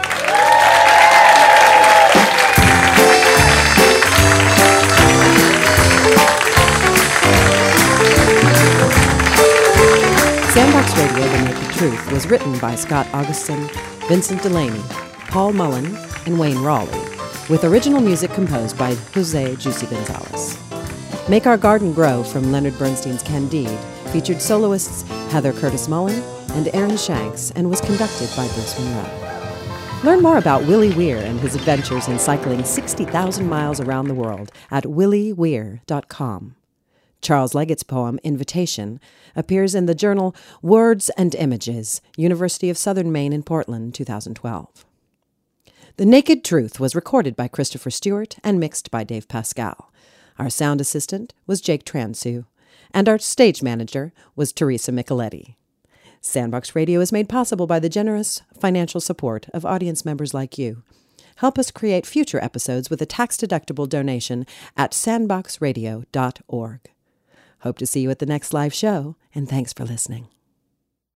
Sandbox Radio, The Naked Truth was written by Scott Augustin, Vincent Delaney, Paul Mullen, and Wayne Raleigh, with original music composed by Jose Juicy Gonzalez. Make Our Garden Grow from Leonard Bernstein's Candide featured soloists Heather Curtis Mullen and Aaron Shanks and was conducted by Bruce Monroe. Learn more about Willie Weir and his adventures in cycling 60,000 miles around the world at willieweir.com. Charles Leggett's poem, Invitation, appears in the journal Words and Images, University of Southern Maine in Portland, 2012. The Naked Truth was recorded by Christopher Stewart and mixed by Dave Pascal. Our sound assistant was Jake Transu, and our stage manager was Teresa Micheletti. Sandbox Radio is made possible by the generous financial support of audience members like you. Help us create future episodes with a tax-deductible donation at sandboxradio.org. Hope to see you at the next live show, and thanks for listening.